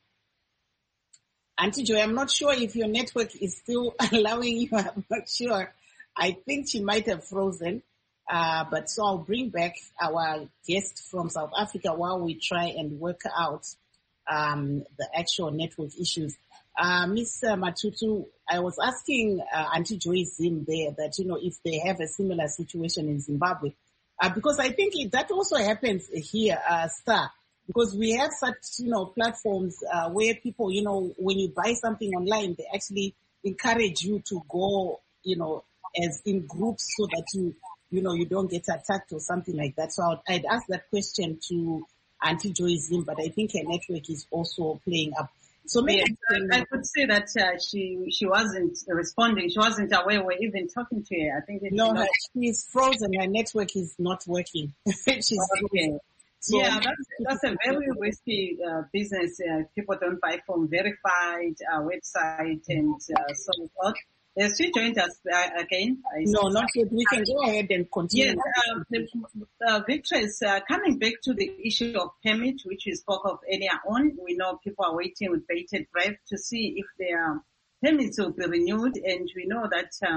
Auntie Joy, I'm not sure if your network is still allowing you. I'm not sure. I think she might have frozen. But so I'll bring back our guest from South Africa while we try and work out the actual network issues. Miss Matutu, I was asking Auntie Joy Zim there that, if they have a similar situation in Zimbabwe, because I think that also happens here, Star, because we have such, platforms where people, when you buy something online, they actually encourage you to go, as in groups so that you don't get attacked or something like that. So I'd ask that question to Auntie Joy Zim, but I think her network is also playing up. So maybe I could say that she wasn't responding. She wasn't aware we're even talking to her. I think she's frozen. Her network is not working. She's okay. So, that's a very risky business. People don't buy from verified website and so forth. She joined us again. No, not yet. We can go ahead and continue. Yes, Victor is coming back to the issue of permit, which we spoke of earlier on. We know people are waiting with bated breath to see if their permits will be renewed, and we know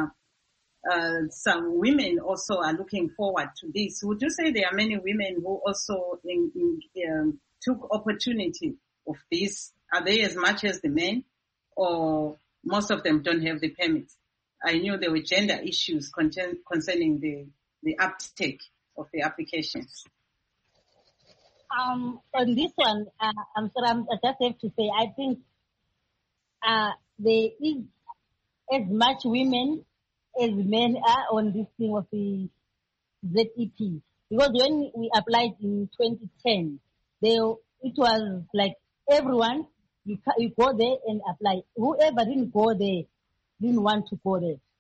that some women also are looking forward to this. Would you say there are many women who also took opportunity of this? Are they as much as the men, or most of them don't have the permits? I knew there were gender issues concerning the uptake of the applications. On this one, I'm sorry, I just have to say, I think there is as much women as men are on this thing of the ZEP. Because when we applied in 2010, it was like everyone, you go there and apply. Whoever didn't go there didn't want to go there.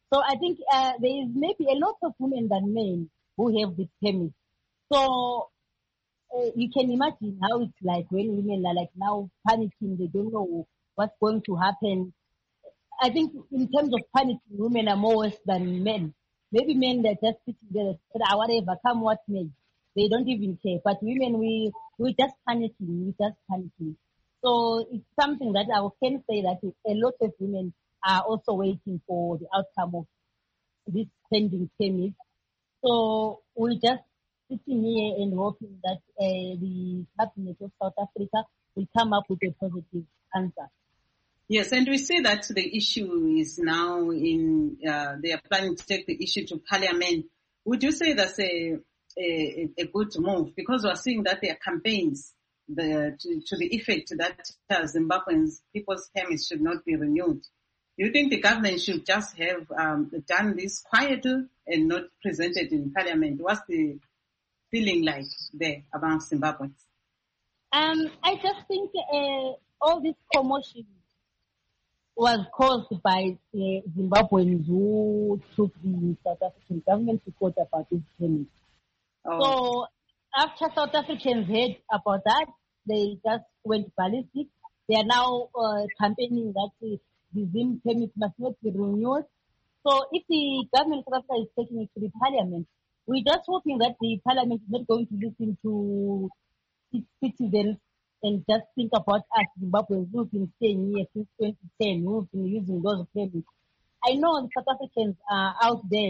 So I think there is maybe a lot of women than men who have this permit. So you can imagine how it's like when women are like now panicking, they don't know what's going to happen. I think in terms of panicking, women are more worse than men. Maybe men that just sit together, say, whatever, come what may. They don't even care. But women, we just panicking. So it's something that I can say that a lot of women are also waiting for the outcome of this pending permit. So we just sitting here and hoping that the Cabinet of South Africa will come up with a positive answer. Yes, and we see that the issue is now they are planning to take the issue to Parliament. Would you say that's a good move? Because we're seeing that there are campaigns to the effect that Zimbabweans, people's permits should not be renewed. Do you think the government should just have done this quietly and not presented in Parliament? What's the feeling like there among Zimbabweans? I just think all this commotion was caused by Zimbabweans who took the South African government to court about this permit. So after South Africans heard about that, they just went ballistic. They are now campaigning that the Zim permit must not be renewed. So if the government of South Africa is taking it to the Parliament, we're just hoping that the Parliament is not going to listen to its citizens and just think about us Zimbabweans who've been staying here since 2010, who've been using those permits. I know the South Africans are out there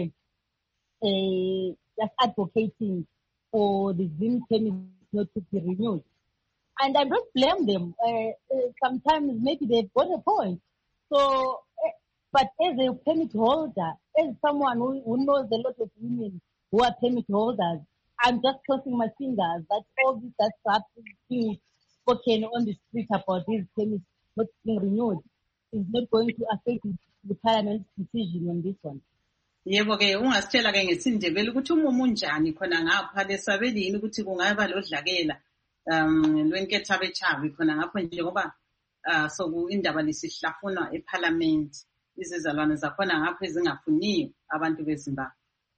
just advocating for the Zim permit not to be renewed. And I don't blame them. Sometimes maybe they've got a point. So, but as a permit holder, as someone who knows a lot of women who are permit holders, I'm just crossing my fingers that all this that's being spoken on the street about these permits not being renewed is not going to affect the Parliament's decision on this one. Yebo ke ungasitshela ke ngesindebele ukuthi umumu unjani khona ngapha lesabelini ukuthi kungaba lodlakela lwenketha bechavi khona ngapho nje ngoba soku indaba lesihlafunwa eParliament izizalwane zakhona ngapho ezingafuniyo abantu beZimbabwe.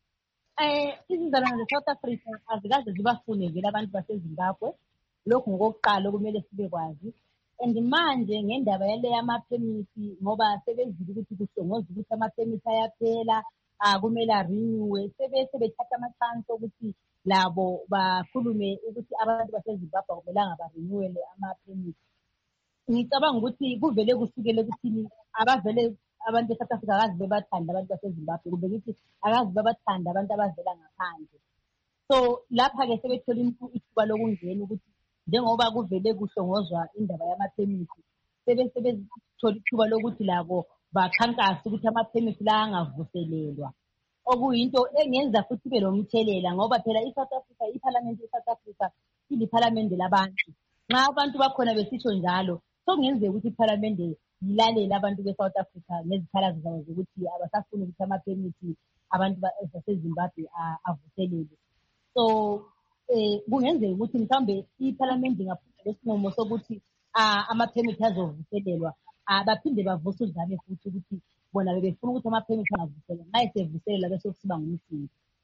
Izizalwane zeSouth Africa azikaze zibafune vele abantu baseZimbabwe. Lokhu ngokuqala okumele sibe kwazi. And manje ngendaba yale yamaphemiti ngoba sebezile ukuthi kuhlongoza ukuthi amaphemiti ayaphela kumele renew sebese bethatha amachance ukuthi labo bakhulume ukuthi abantu baseZimbabwe akumelanga barenewele amaphemiti. Ngicabanga ukuthi kuvele kusukele ukuthi abavele abantu beSouth Africa akazi bebathanda abantu baseZimbabwe kube ukuthi akazi bebathanda abantu abavela ngaphandle. So lapha ke sebethola ithuba lokungena ukuthi njengoba kuvele kuhlongozwa indaba yamaphemiti sebethola ithuba lokuthi labo bakhankasa ukuthi amaphemiti la angavuselelwa okuyinto engenza futhi kube lomthelela ngoba phela iSouth Africa iParliament yeSouth Africa iliParliament labantu nxa abantu bakhona besisho njalo sokungenzeka ukuthi iParliament yilalela abantu beSouth Africa nezikhalazo zabo zokuthi abasafuni ukuthi amaphemiti abantu baseZimbabwe avuselelwe. So kungenzeka ukuthi mhlawumbe iParliament ingaphuza lesinqumo sokuthi amaphemiti azovuselelwa baphinde bavuse udlame futhi ukuthi bona bebefuna ukuthi amaphemiti angavuselelwa nxa esevuselelwa bese kusiba ngumsindo.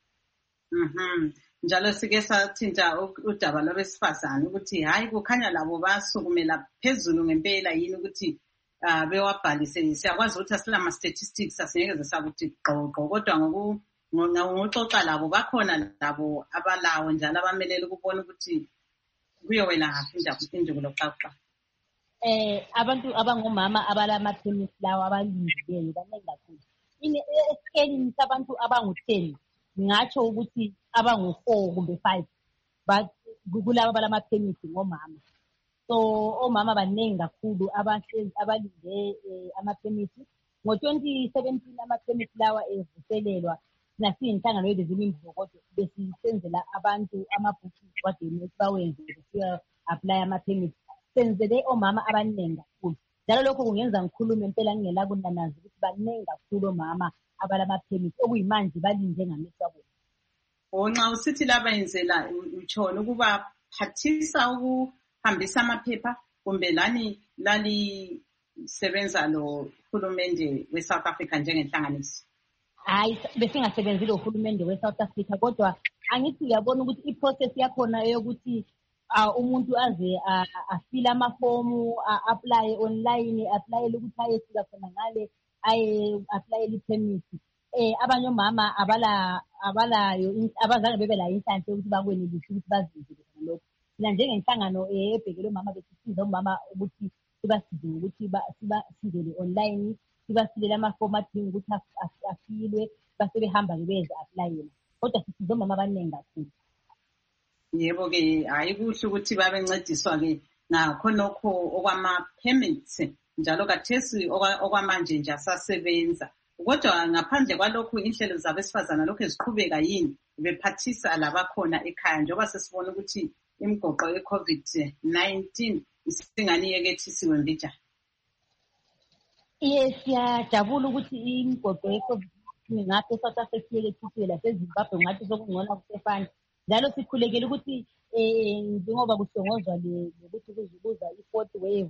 Njalo sike sathinta udaba lwabesifazane ukuthi hayi kukhanya labo basukumela phezulu ngempela yini ukuthi bewabhalise. Siyakwazi ukuthi asilama statistics asingeke sakuthi gqogqo kodwa ngokuxoxa labo bakhona labo abalawo njalo abamelele ukubona ukuthi kuyowela ngaphi induku xoxa. Abantu abangomama abalamaphemiti lawo abalindileyo baningi kakhulu. Esikelini sabantu abangu-10 ngatsho ukuthi abangu-4 kumbe 5 kulabo abalamaphemiti ngomama. So omama baningi kakhulu abalinde amaphemiti. Ngo-2017 amaphemiti lawa evuselelwa nasiyinhlangano yezimbokotho besisenzela abantu amabhuku kwadeni ukuthi bawenze besiya apply amaphemiti. Senzele omama abaningi kakhulu. Njalo lokho kungenza ngikhulume impela ngingela kunanazi ukuthi baningi kakhulu omama abalamaphemiti okuyimanje balinde ngamehlo abo. Nxa usithi labayenzela utshona ukuba phathisa ukuhambisa amaphepha kumbe lali sebenza lo hulumende weSouth Africa njengenhlanganiso. hayi besingasebenzile uhulumende we-South Africa kodwa angithi uyabona ukuthi i-process yakhona yokuthi umuntu aze afile amafomu apply online applyele ukuthi ayefika khona ngale applyele i-permit abanye omama abalayo abazange bebe la inhlanhla ukuthi bakwenelise ukuthi bazizwe lokho mina njengenhlangano ebhekele omama besisiza omama ukuthi sibasize ukuthi sibasizele online sibasilele amafomu adinga ukuthi afilwe base behamba beza applyela kodwa sisize omama abaningi kakhulu. Yebo-ke hayi kuhle ukuthi babencediswa-ke ngakhonokho okwama-permits njalo kathesi okwamanje nje asasebenza kodwa ngaphandle kwalokhu inhlelo zabesifazana lokhu eziqhubeka yini bephathisa labakhona ekhaya njengoba sesibona ukuthi imigoqo ye-COVID-19 isingani yekethisiwe mbijana. Yes, siyajabula ukuthi imigoqo ye-COVID-19 ngapha eSouth Africa yekethisiwe laseZimbabwe ngathi sokungcono kusefana njalo sikhulekele ukuthi njengoba kuhlongozwa lokuthi kuzukuza i-fourth wave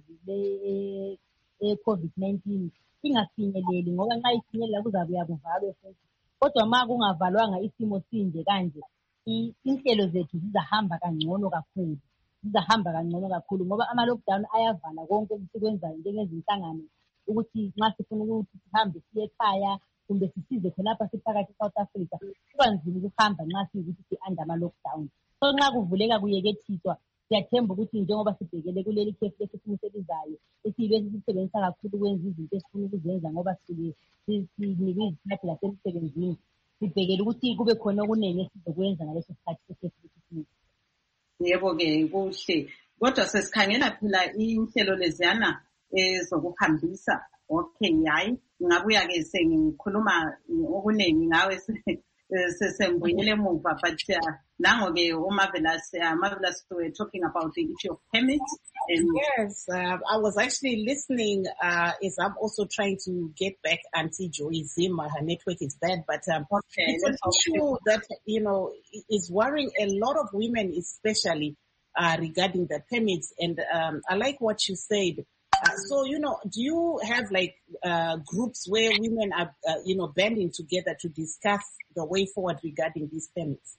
le-COVID-19 ingafinyeleli ngoba nxa ifinyelela kuzabuya kuvalwe futhi kodwa ma kungavalwanga isimo sinje kanje inhlelo zethu zizahamba kangcono kakhulu ngoba ama-lockdown ayavala konke okusikwenzayo njengezinhlangano ukuthi nxa sifuna ukuthi sihambe siye ekhaya kumbe sisize khonapha siphakathi eSouth Africa kuba nzima ukuhamba nxa siyukuthi si-under ama-lockdown. So nxa kuvuleka kuyekethiswa siyathemba ukuthi njengoba sibhekele kuleli khefu lesifuna selizayo esiyibe sisebenzisa kakhulu ukwenza izinto esifuna ukuzenza ngoba sinikwe izikhathi lasemsebenzini sibhekele ukuthi kube khona okuningi esizokwenza ngaleso sikhathi sekhefu lesifuna. Yebo-ke kuhle kodwa sesikhangela phela inhlelo leziyana ezokuhambisa okay hayi ngabuya-ke sengikhuluma okuningi ngawe sembuyele emuva but nango-ke Marvelous were talking about the issue of permits. And yes, I was actually listening as I'm also trying to get back Auntie Joy Zim. Her network is bad, but it's an issue that, is worrying a lot of women, especially regarding the permits. And I like what you said. So, do you have groups where women are, banding together to discuss the way forward regarding these permits?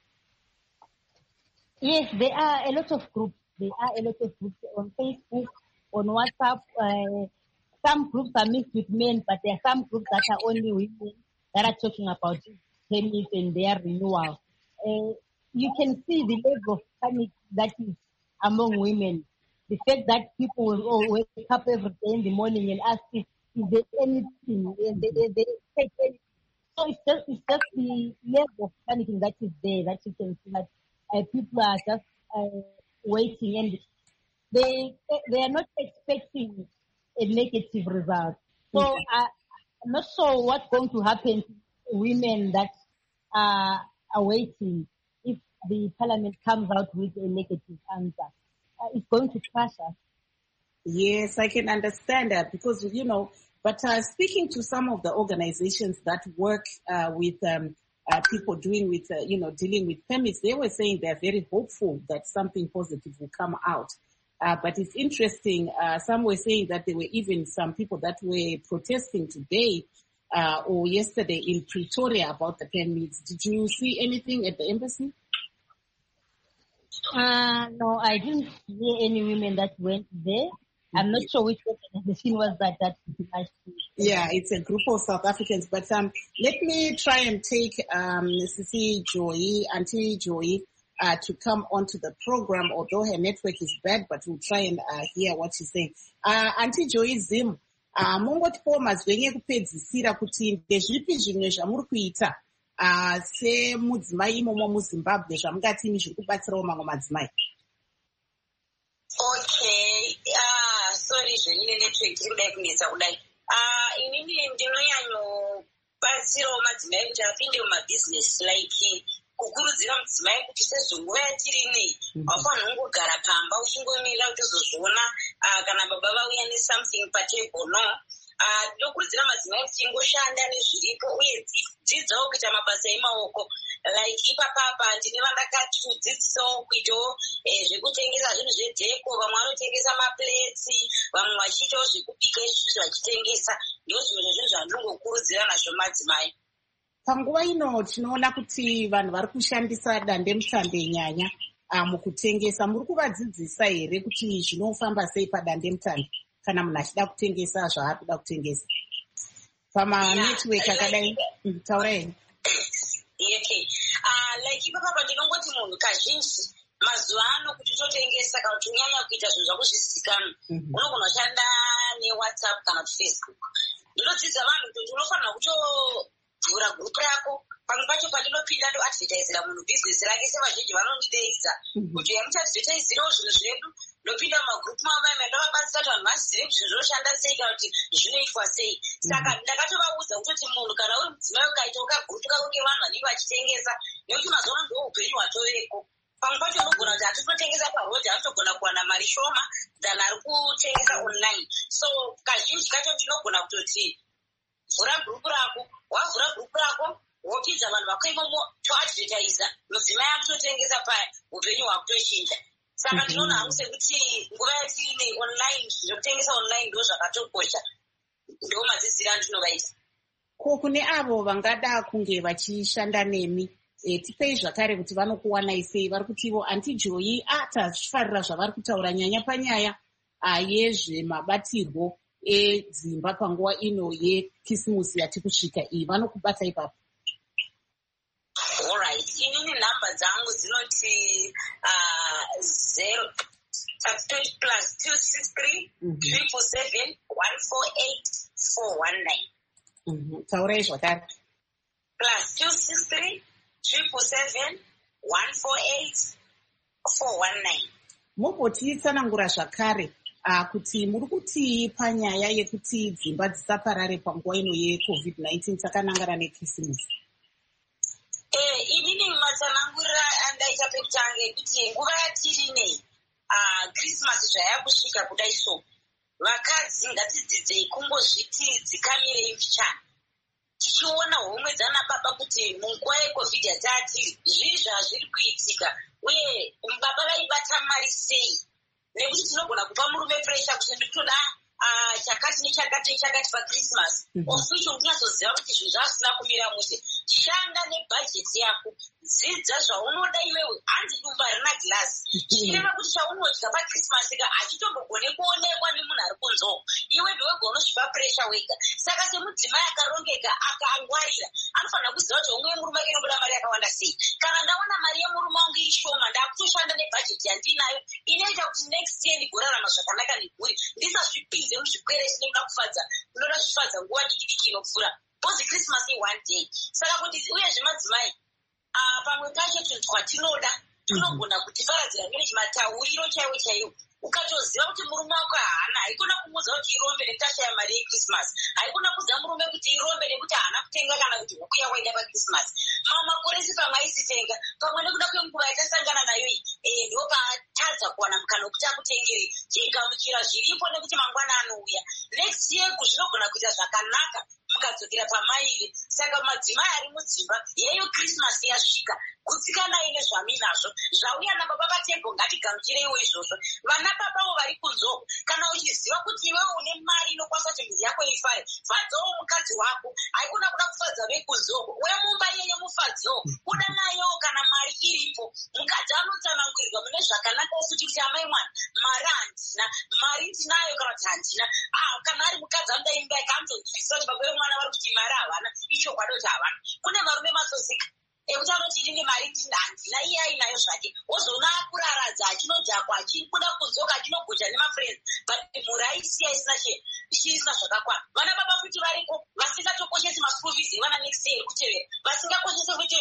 Yes, there are a lot of groups. On Facebook, on WhatsApp. Some groups are mixed with men, but there are some groups that are only women that are talking about permits and their renewal. You can see the level of panic that is among women. The fact that people will wake up every day in the morning and ask if there anything, and they take anything. So it's just the level of panicking that is there that you can see that people are just waiting and they are not expecting a negative result. So I'm not sure what's going to happen to women that are waiting if the parliament comes out with a negative answer. It's going to crush us. Yes, I can understand that because, but speaking to some of the organizations that work with people dealing with permits, they were saying they're very hopeful that something positive will come out. But it's interesting, some were saying that there were even some people that were protesting today or yesterday in Pretoria about the permits. Did you see anything at the embassy? No, I didn't hear any women that went there. I'm not sure which organization was that. Yeah, it's a group of South Africans. But let me try and take Auntie Joy, to come onto the program, although her network is bad, but we'll try and hear what she's saying. Auntie Joy Zim, mongoti po mazwenye kupedzisira kuti ndezvipi zvimwe zvamuri kuita semudzimai imomo muZimbabwe zvamungatini zviri kubatsirawo mamwe madzimai? Okay, sorry zvenine network iri kudai kunetsa kudai. Inini ndinonyanyobatsirawo madzimai kuti apinde mumabhizinesi like kukurudzira mudzimai kuti sezvenguva yatiri ineyi haufaniri kungogara pamba uchingomirira kuti uzozviona kana baba vauya nesomething patable, no. Ndinokurudzira madzimai kuti ingoshanda nezviripo uye dzidzawo kuita mabasa emaoko. Like ipapapa ndine vandakatodzidzisawo kuitawo zvekutengesa zvinhu zvedheko, vamwe vanotengesa mapuletsi, vamwe vachiitawo zvekubika izvi vachitengesa. Ndizvo zvimwe zvezvinhu zvandinongokurudzira nazvo madzimai. Panguva ino tinoona kuti vanhu vari kushandisa dandemutande nyanya mukutengesa. Muri kuvadzidzisa here kuti zvinofamba sei padandemutande kana munhu achida kutengesa zvaari kuda kutengesa pamanetwork akadai? Taurai. Okay. Like ipapa ndinongoti munhu kazhinji mazuva ano kuti totengesa kana kuti unyanya kuita zvinhu zvakuzvizikanwa unogona kushanda neWhatsApp kana kuti Facebook. Ndinodzidza vanhu kuti unofanira kutovhura gurupu rako. Pamwe pacho pandinopinda ndoadvertisira munhu bhizinesi rake sevazhinji vanondideidza kuti yamuchadvertisirewo zvinhu zvedu. Ndopinda mumagurupu mamaime ndovabatsira kuti vanhu vazive kuti zvinhu zvinoshanda sei kana kuti zvinoitwa sei. Saka ndakatovaudza kutoti munhu kana uri mudzimai ukaita kagurupu kako kevanhu vanenge vachitengesa, nekuti mazuva ano ndoupenyu hwatoveko. Pamwe pacho unogona kuti hatitotengesa parodhi, hatitogona kuwana mari shoma than ari kutengesa online. So kazhinji kacho tinogona kutoti vhura gurupu rako. Wavhura gurupu rako wopidza vanhu vako imomo toadvertisa, mudzimai akutotengesa paya, upenyu hwakutochinja. Saka ndinoona hangu sekuti nguva yatiri online, zvekutengesa online ndo zvakatokosha. Ndo madzidziro andinovaita. Kune avo vangada kunge vachishanda nemi, tipei zvakare kuti vanokuwanai sei? Vari kuti ivo antijoyi tazvifarira zvavari kutaura nyanya panyaya yezvemabatirwo edzimba panguva ino yekisimusi yati kusvika iyi. Vanokubata ipapo? Alright, inini nhamba dzangu dzinoti 0+263 777 148 419. Taurai zvakare. +263 777 148 419. Mumbotitsanangura zvakare kuti muri kuti panyaya yekuti dzimba dzisaparare panguva ino yeCovid-19 takanangana nekisimusi? Inini matsanangurira andaita pekutange kuti nguva yatiri nei Christmas zvayakusvika kudai so, vakadzi ngatidzidzei kungozviti dzikamirei mbichana. Tichiona homwe dzana baba kuti munguva yeCovid yatiri zviri zvazviri kuitika uye baba vaibata mari sei, nekuti tinogona kupa murume puresha kuti ndikutoda chakati nechakati nechakati paChristmas. Oficho unazoziva kuti zvinhu zvasina kumira mushe. Shanda nebhajeti yako, dzidza zvaunoda iwewe. Hanzi dumba rina gilasi. Chireva kuti chaunodya paChristmas hachitombogone kuonekwa nemunhu ari kunzewo. Iwe ndiwega unosvipa puresha wega. Saka semudzimai akarongeka akangwarira anofanira kuziva kuti homwe yemurume wake inobuda mari yakawanda sei. Kana ndaona mari yemurume wangu iri shoma, ndakutoshanda nebhajeti yandinayo inoita kuti next year ndigorarama zvakanaka nemhuri ndisazvipinze muzvikwere zvinoda kufadza, unoda zvifadza nguva diki inopfuura. Because Christmas is one day. Saka kuti uyezve madzimai pamwe pacho tunhu twatinoda tinogona kutiparadzira matauriro chaiwo chaiwo. Ukatoziva kuti murume wako haana, haikona kumuudza kuti irombe nekuti ashaya mari yeChristmas. Haikona kuudza murume kuti irombe nekuti haana kutenga kana kuti huku yawaida paChristmas. Mamwe makore ese pamwe aisitenga, pamwe nekuda kwenguva yatasangana nayo iyi, ndo patadza kuwana mukana wekuti akutengere. Chigamuchira zviripo nekuti mangwana anouya. Next year zvinogona kuita zvakanaka mukadzokera pamaire. Saka madzimai ari mudzimba, yeyo Christmas yasvika, gutsikanai nezvaminazvo. Zvauya nababa vatego ngatigamuchireiwo izvozvo. Vana babavo vari kunzoko, kana uchiziva kuti iwewe une mari inokwanisa kuti mhuri yako ifare, fadzawo mukadzi wako. Haikona kuda kufadza vekunzoko, wemumba yeye mufadzewo. Kuda nayo kana mari iripo. Mukadzi anotsanangurirwa mune zvakanaka kuti amai mwana, mari handina, mari ndinayo kana kuti handina. Kana ari mukadzi anoda imba yake anotozwisisa kuti baba vemwana vari kuti mari havana, icho kwada kuti havana. Kune varume mazozika ekuti anoti inini mari handina, iye ainayo zvake. Wozoona akuraradza achinodhakwa achikuda kudzoka achinogoja nemafriends, but mhuri aisiya isina zvakakwana. Vana baba futi variko vasingatokoshesi maschool fees evana next year kutevera, vasingakoshesi kuti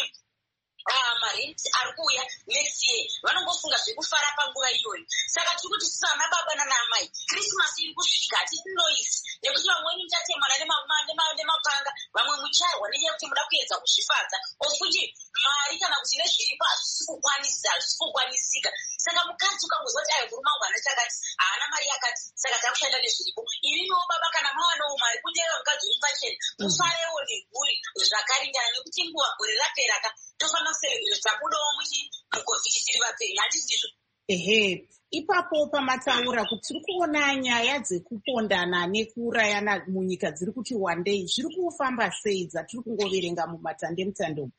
marenti ari kuuya next year, vanongofunga zvekufara panguva iyoyo. Saka tiri kuti tisana baba nanamai, Christmas iri kusvika, hatisi noisi, nekuti vamweni muchatemana nemapanga, vamwe muchairwa nenyaya yekuti muda kuedza kuzvifadza. Ofuti mari kana kuti nezviripo hazvisi kukwanisika. Saka mukadzi ukangozva kuti ayo murume wangu haana chakati, haana mari yakati, saka takushanda nezviripo. Ivimiwo baba kana mawanawo mari kutevera mukadzi uri pachena, mufarewo nemhuri zvakaringana, nekuti nguva gore rapera tofanira kuserebhireta tabudawo muCovid tiri vapenyu, handisi ndizvo? Ipapo pamataura kuti tiri kuona nyaya dzekupondana nekuurayana munyika dziri kuti wandei zviri kufamba sei dzatiri kungoverenga mumatandemutando.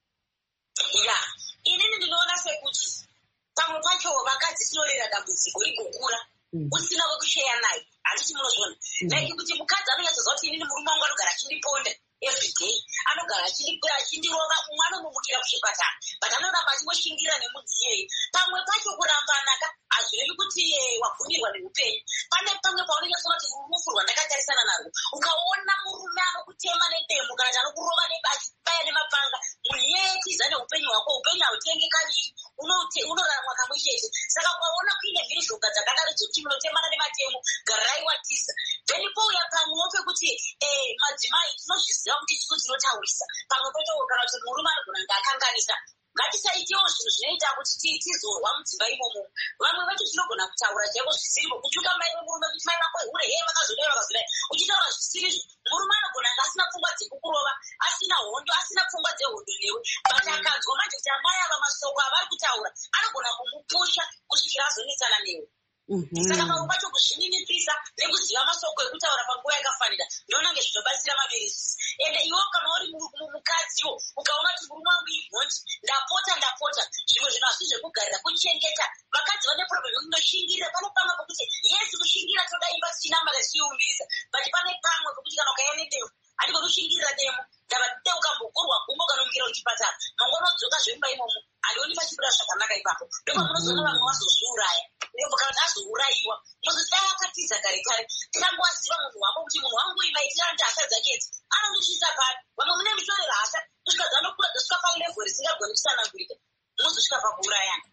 Ya, inini ndinoona sekuti pamwe pacho vakadzi tinorera dambudziko rigokura usina wekusheya naye handiti munozvona like kuti mukadzi anonyatsoziva kuti inini murume wangu anogara achindiponda everyday anogara achindirova umwe anomumukira kuchipatara but anoramba achingoshingira nemudziyei pamwe pacho kurambanaka hazvirevi kuti wabvumirwa neupenyu pane pamwe paunonyatsoona kuti rufu rwandakatarisana narwo ukaona murume anokutema nedemo kana kuti anokurova achibaya nemapanga munyetiza neupenyu hwako upenyu hautengi kaviri unoraramwa kamwe chete saka ukaona kuine mhizhoka dzakadaro dzekuti munotemana nematemo gararai watiza then pouya pamwewo pekuti madzimai tinozviziva kuti tisu tinotaurisa pamwe pacho kana kuti murume anogona ngaakanganisa ngatisaitewo zvinhu zvinoita kuti tizorwa mudzimba imomo vamwe vacho tinogona kutaura chaiko zvisiripo kuchuka mai vemurume kuti mai vako hure vakazodai vakazodai uchitaura zvisirizvo murume anogona ngasina pfungwa dzekukurova asina hondo asina pfungwa dzehondo newe but akanzwa manje kuti amai ava masoko avari kutaura anogona kumupusha kusvikira azonetsana newe. Saka pamwe pacho kuzvininipisa nekuziva masoko ekutaura panguva yakafanira ndinonange zvinobatsira maberesi ende iwo kana uri mukadziwo ukaona kuti murume wangu ibhondi ndapota zvimwe zvinhu hazvi zvekugarira kuchengeta vakadzi vane problem yekunoshingirira pane pamwe pekuti yesi kushingira toda imba tichinamba tichiumbirisa but pane pamwe pekuti kana ukaya nedemo handiko kushingirira demo ndava ukambogorwa gumbo kanomukira kuchipatara mangwana odzoka zvemba imomo handioni pachibura zvakanaka ipapo ndopamunozoona vamwe vazozviuraya nebo kana kuti azourayiwa muzoti akatiza kare kare tisangowaziva munhu wako kuti munhu wangu imaitira ndi hasha dzake idzi anondisvisa pari vamwe mune mitorera hasha kusvika dzanokura dzosvika palevel risingagoni kusanangurika muzosvika pakuurayana.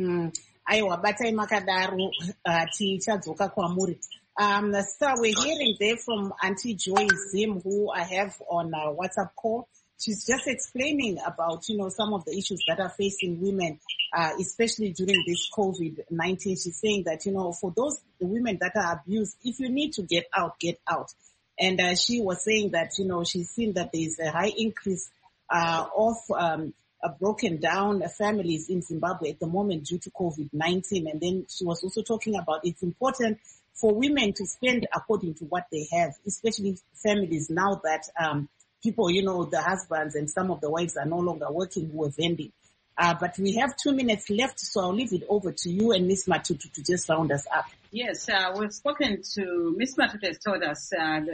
Aiwa batai makadaro tichadzoka kwamuri. So we're hearing there from Auntie Joy Zim, who I have on a WhatsApp call. She's just explaining about, some of the issues that are facing women, especially during this COVID-19. She's saying that, for those the women that are abused, if you need to get out, get out. And she was saying that, she's seen that there's a high increase of broken down families in Zimbabwe at the moment due to COVID-19. And then she was also talking about it's important for women to spend according to what they have, especially families now that people, the husbands and some of the wives are no longer working who are vending. But we have 2 minutes left, so I'll leave it over to you and Ms. Matutu to just round us up. Yes, we've spoken to Ms. Matutu has told us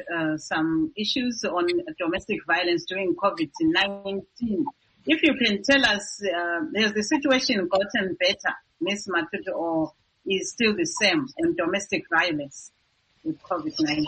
some issues on domestic violence during COVID-19. If you can tell us, has the situation gotten better, Ms. Matutu, or is still the same in domestic violence with COVID-19?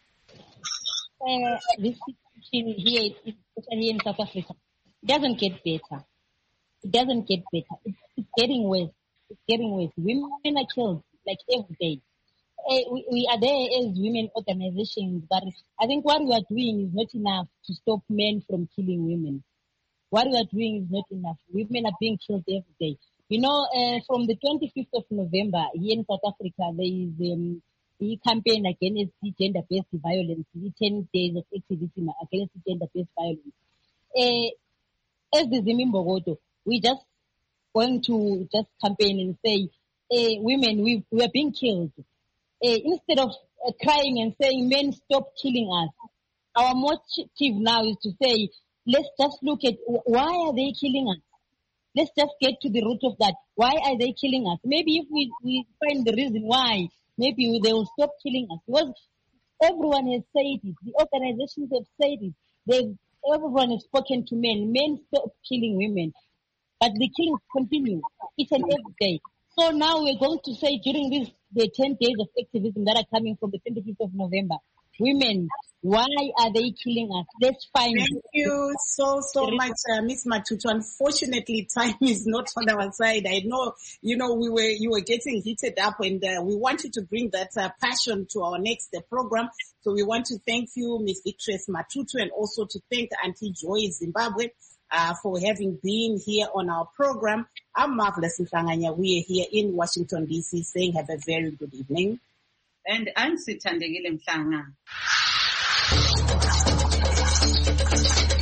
This situation here, especially in South Africa, doesn't get better. It doesn't get better. It's getting worse. It's getting worse. Women are killed like every day. We are there as women organizations, but I think what we are doing is not enough to stop men from killing women. What we are doing is not enough. Women are being killed every day. From the 25th of November here in South Africa, there is the campaign against gender-based violence, the 10 days of activism against gender-based violence. As the Zim Imbokodo, we just going to just campaign and say, women, we are being killed. Instead of crying and saying, men, stop killing us, our motive now is to say, let's just look at why are they killing us? Let's just get to the root of that. Why are they killing us? Maybe if we find the reason why, maybe they will stop killing us. Because everyone has said it. The organizations have said it. Everyone has spoken to men. Men stop killing women. But the killings continue each and every day. So now we're going to say during the 10 days of activism that are coming from the 25th of November, women, why are they killing us? Let's find. Thank you so much, Ms. Matutu. Unfortunately, time is not on our side. I know, you were getting heated up, and we wanted to bring that passion to our next program. So we want to thank you, Ms. Victress Matutu, and also to thank Auntie Joy Zimbabwe for having been here on our program. I'm Marvelous Mhlanganya. We are here in Washington, D.C. saying have a very good evening. And I'm Sithandegile Mhlanga.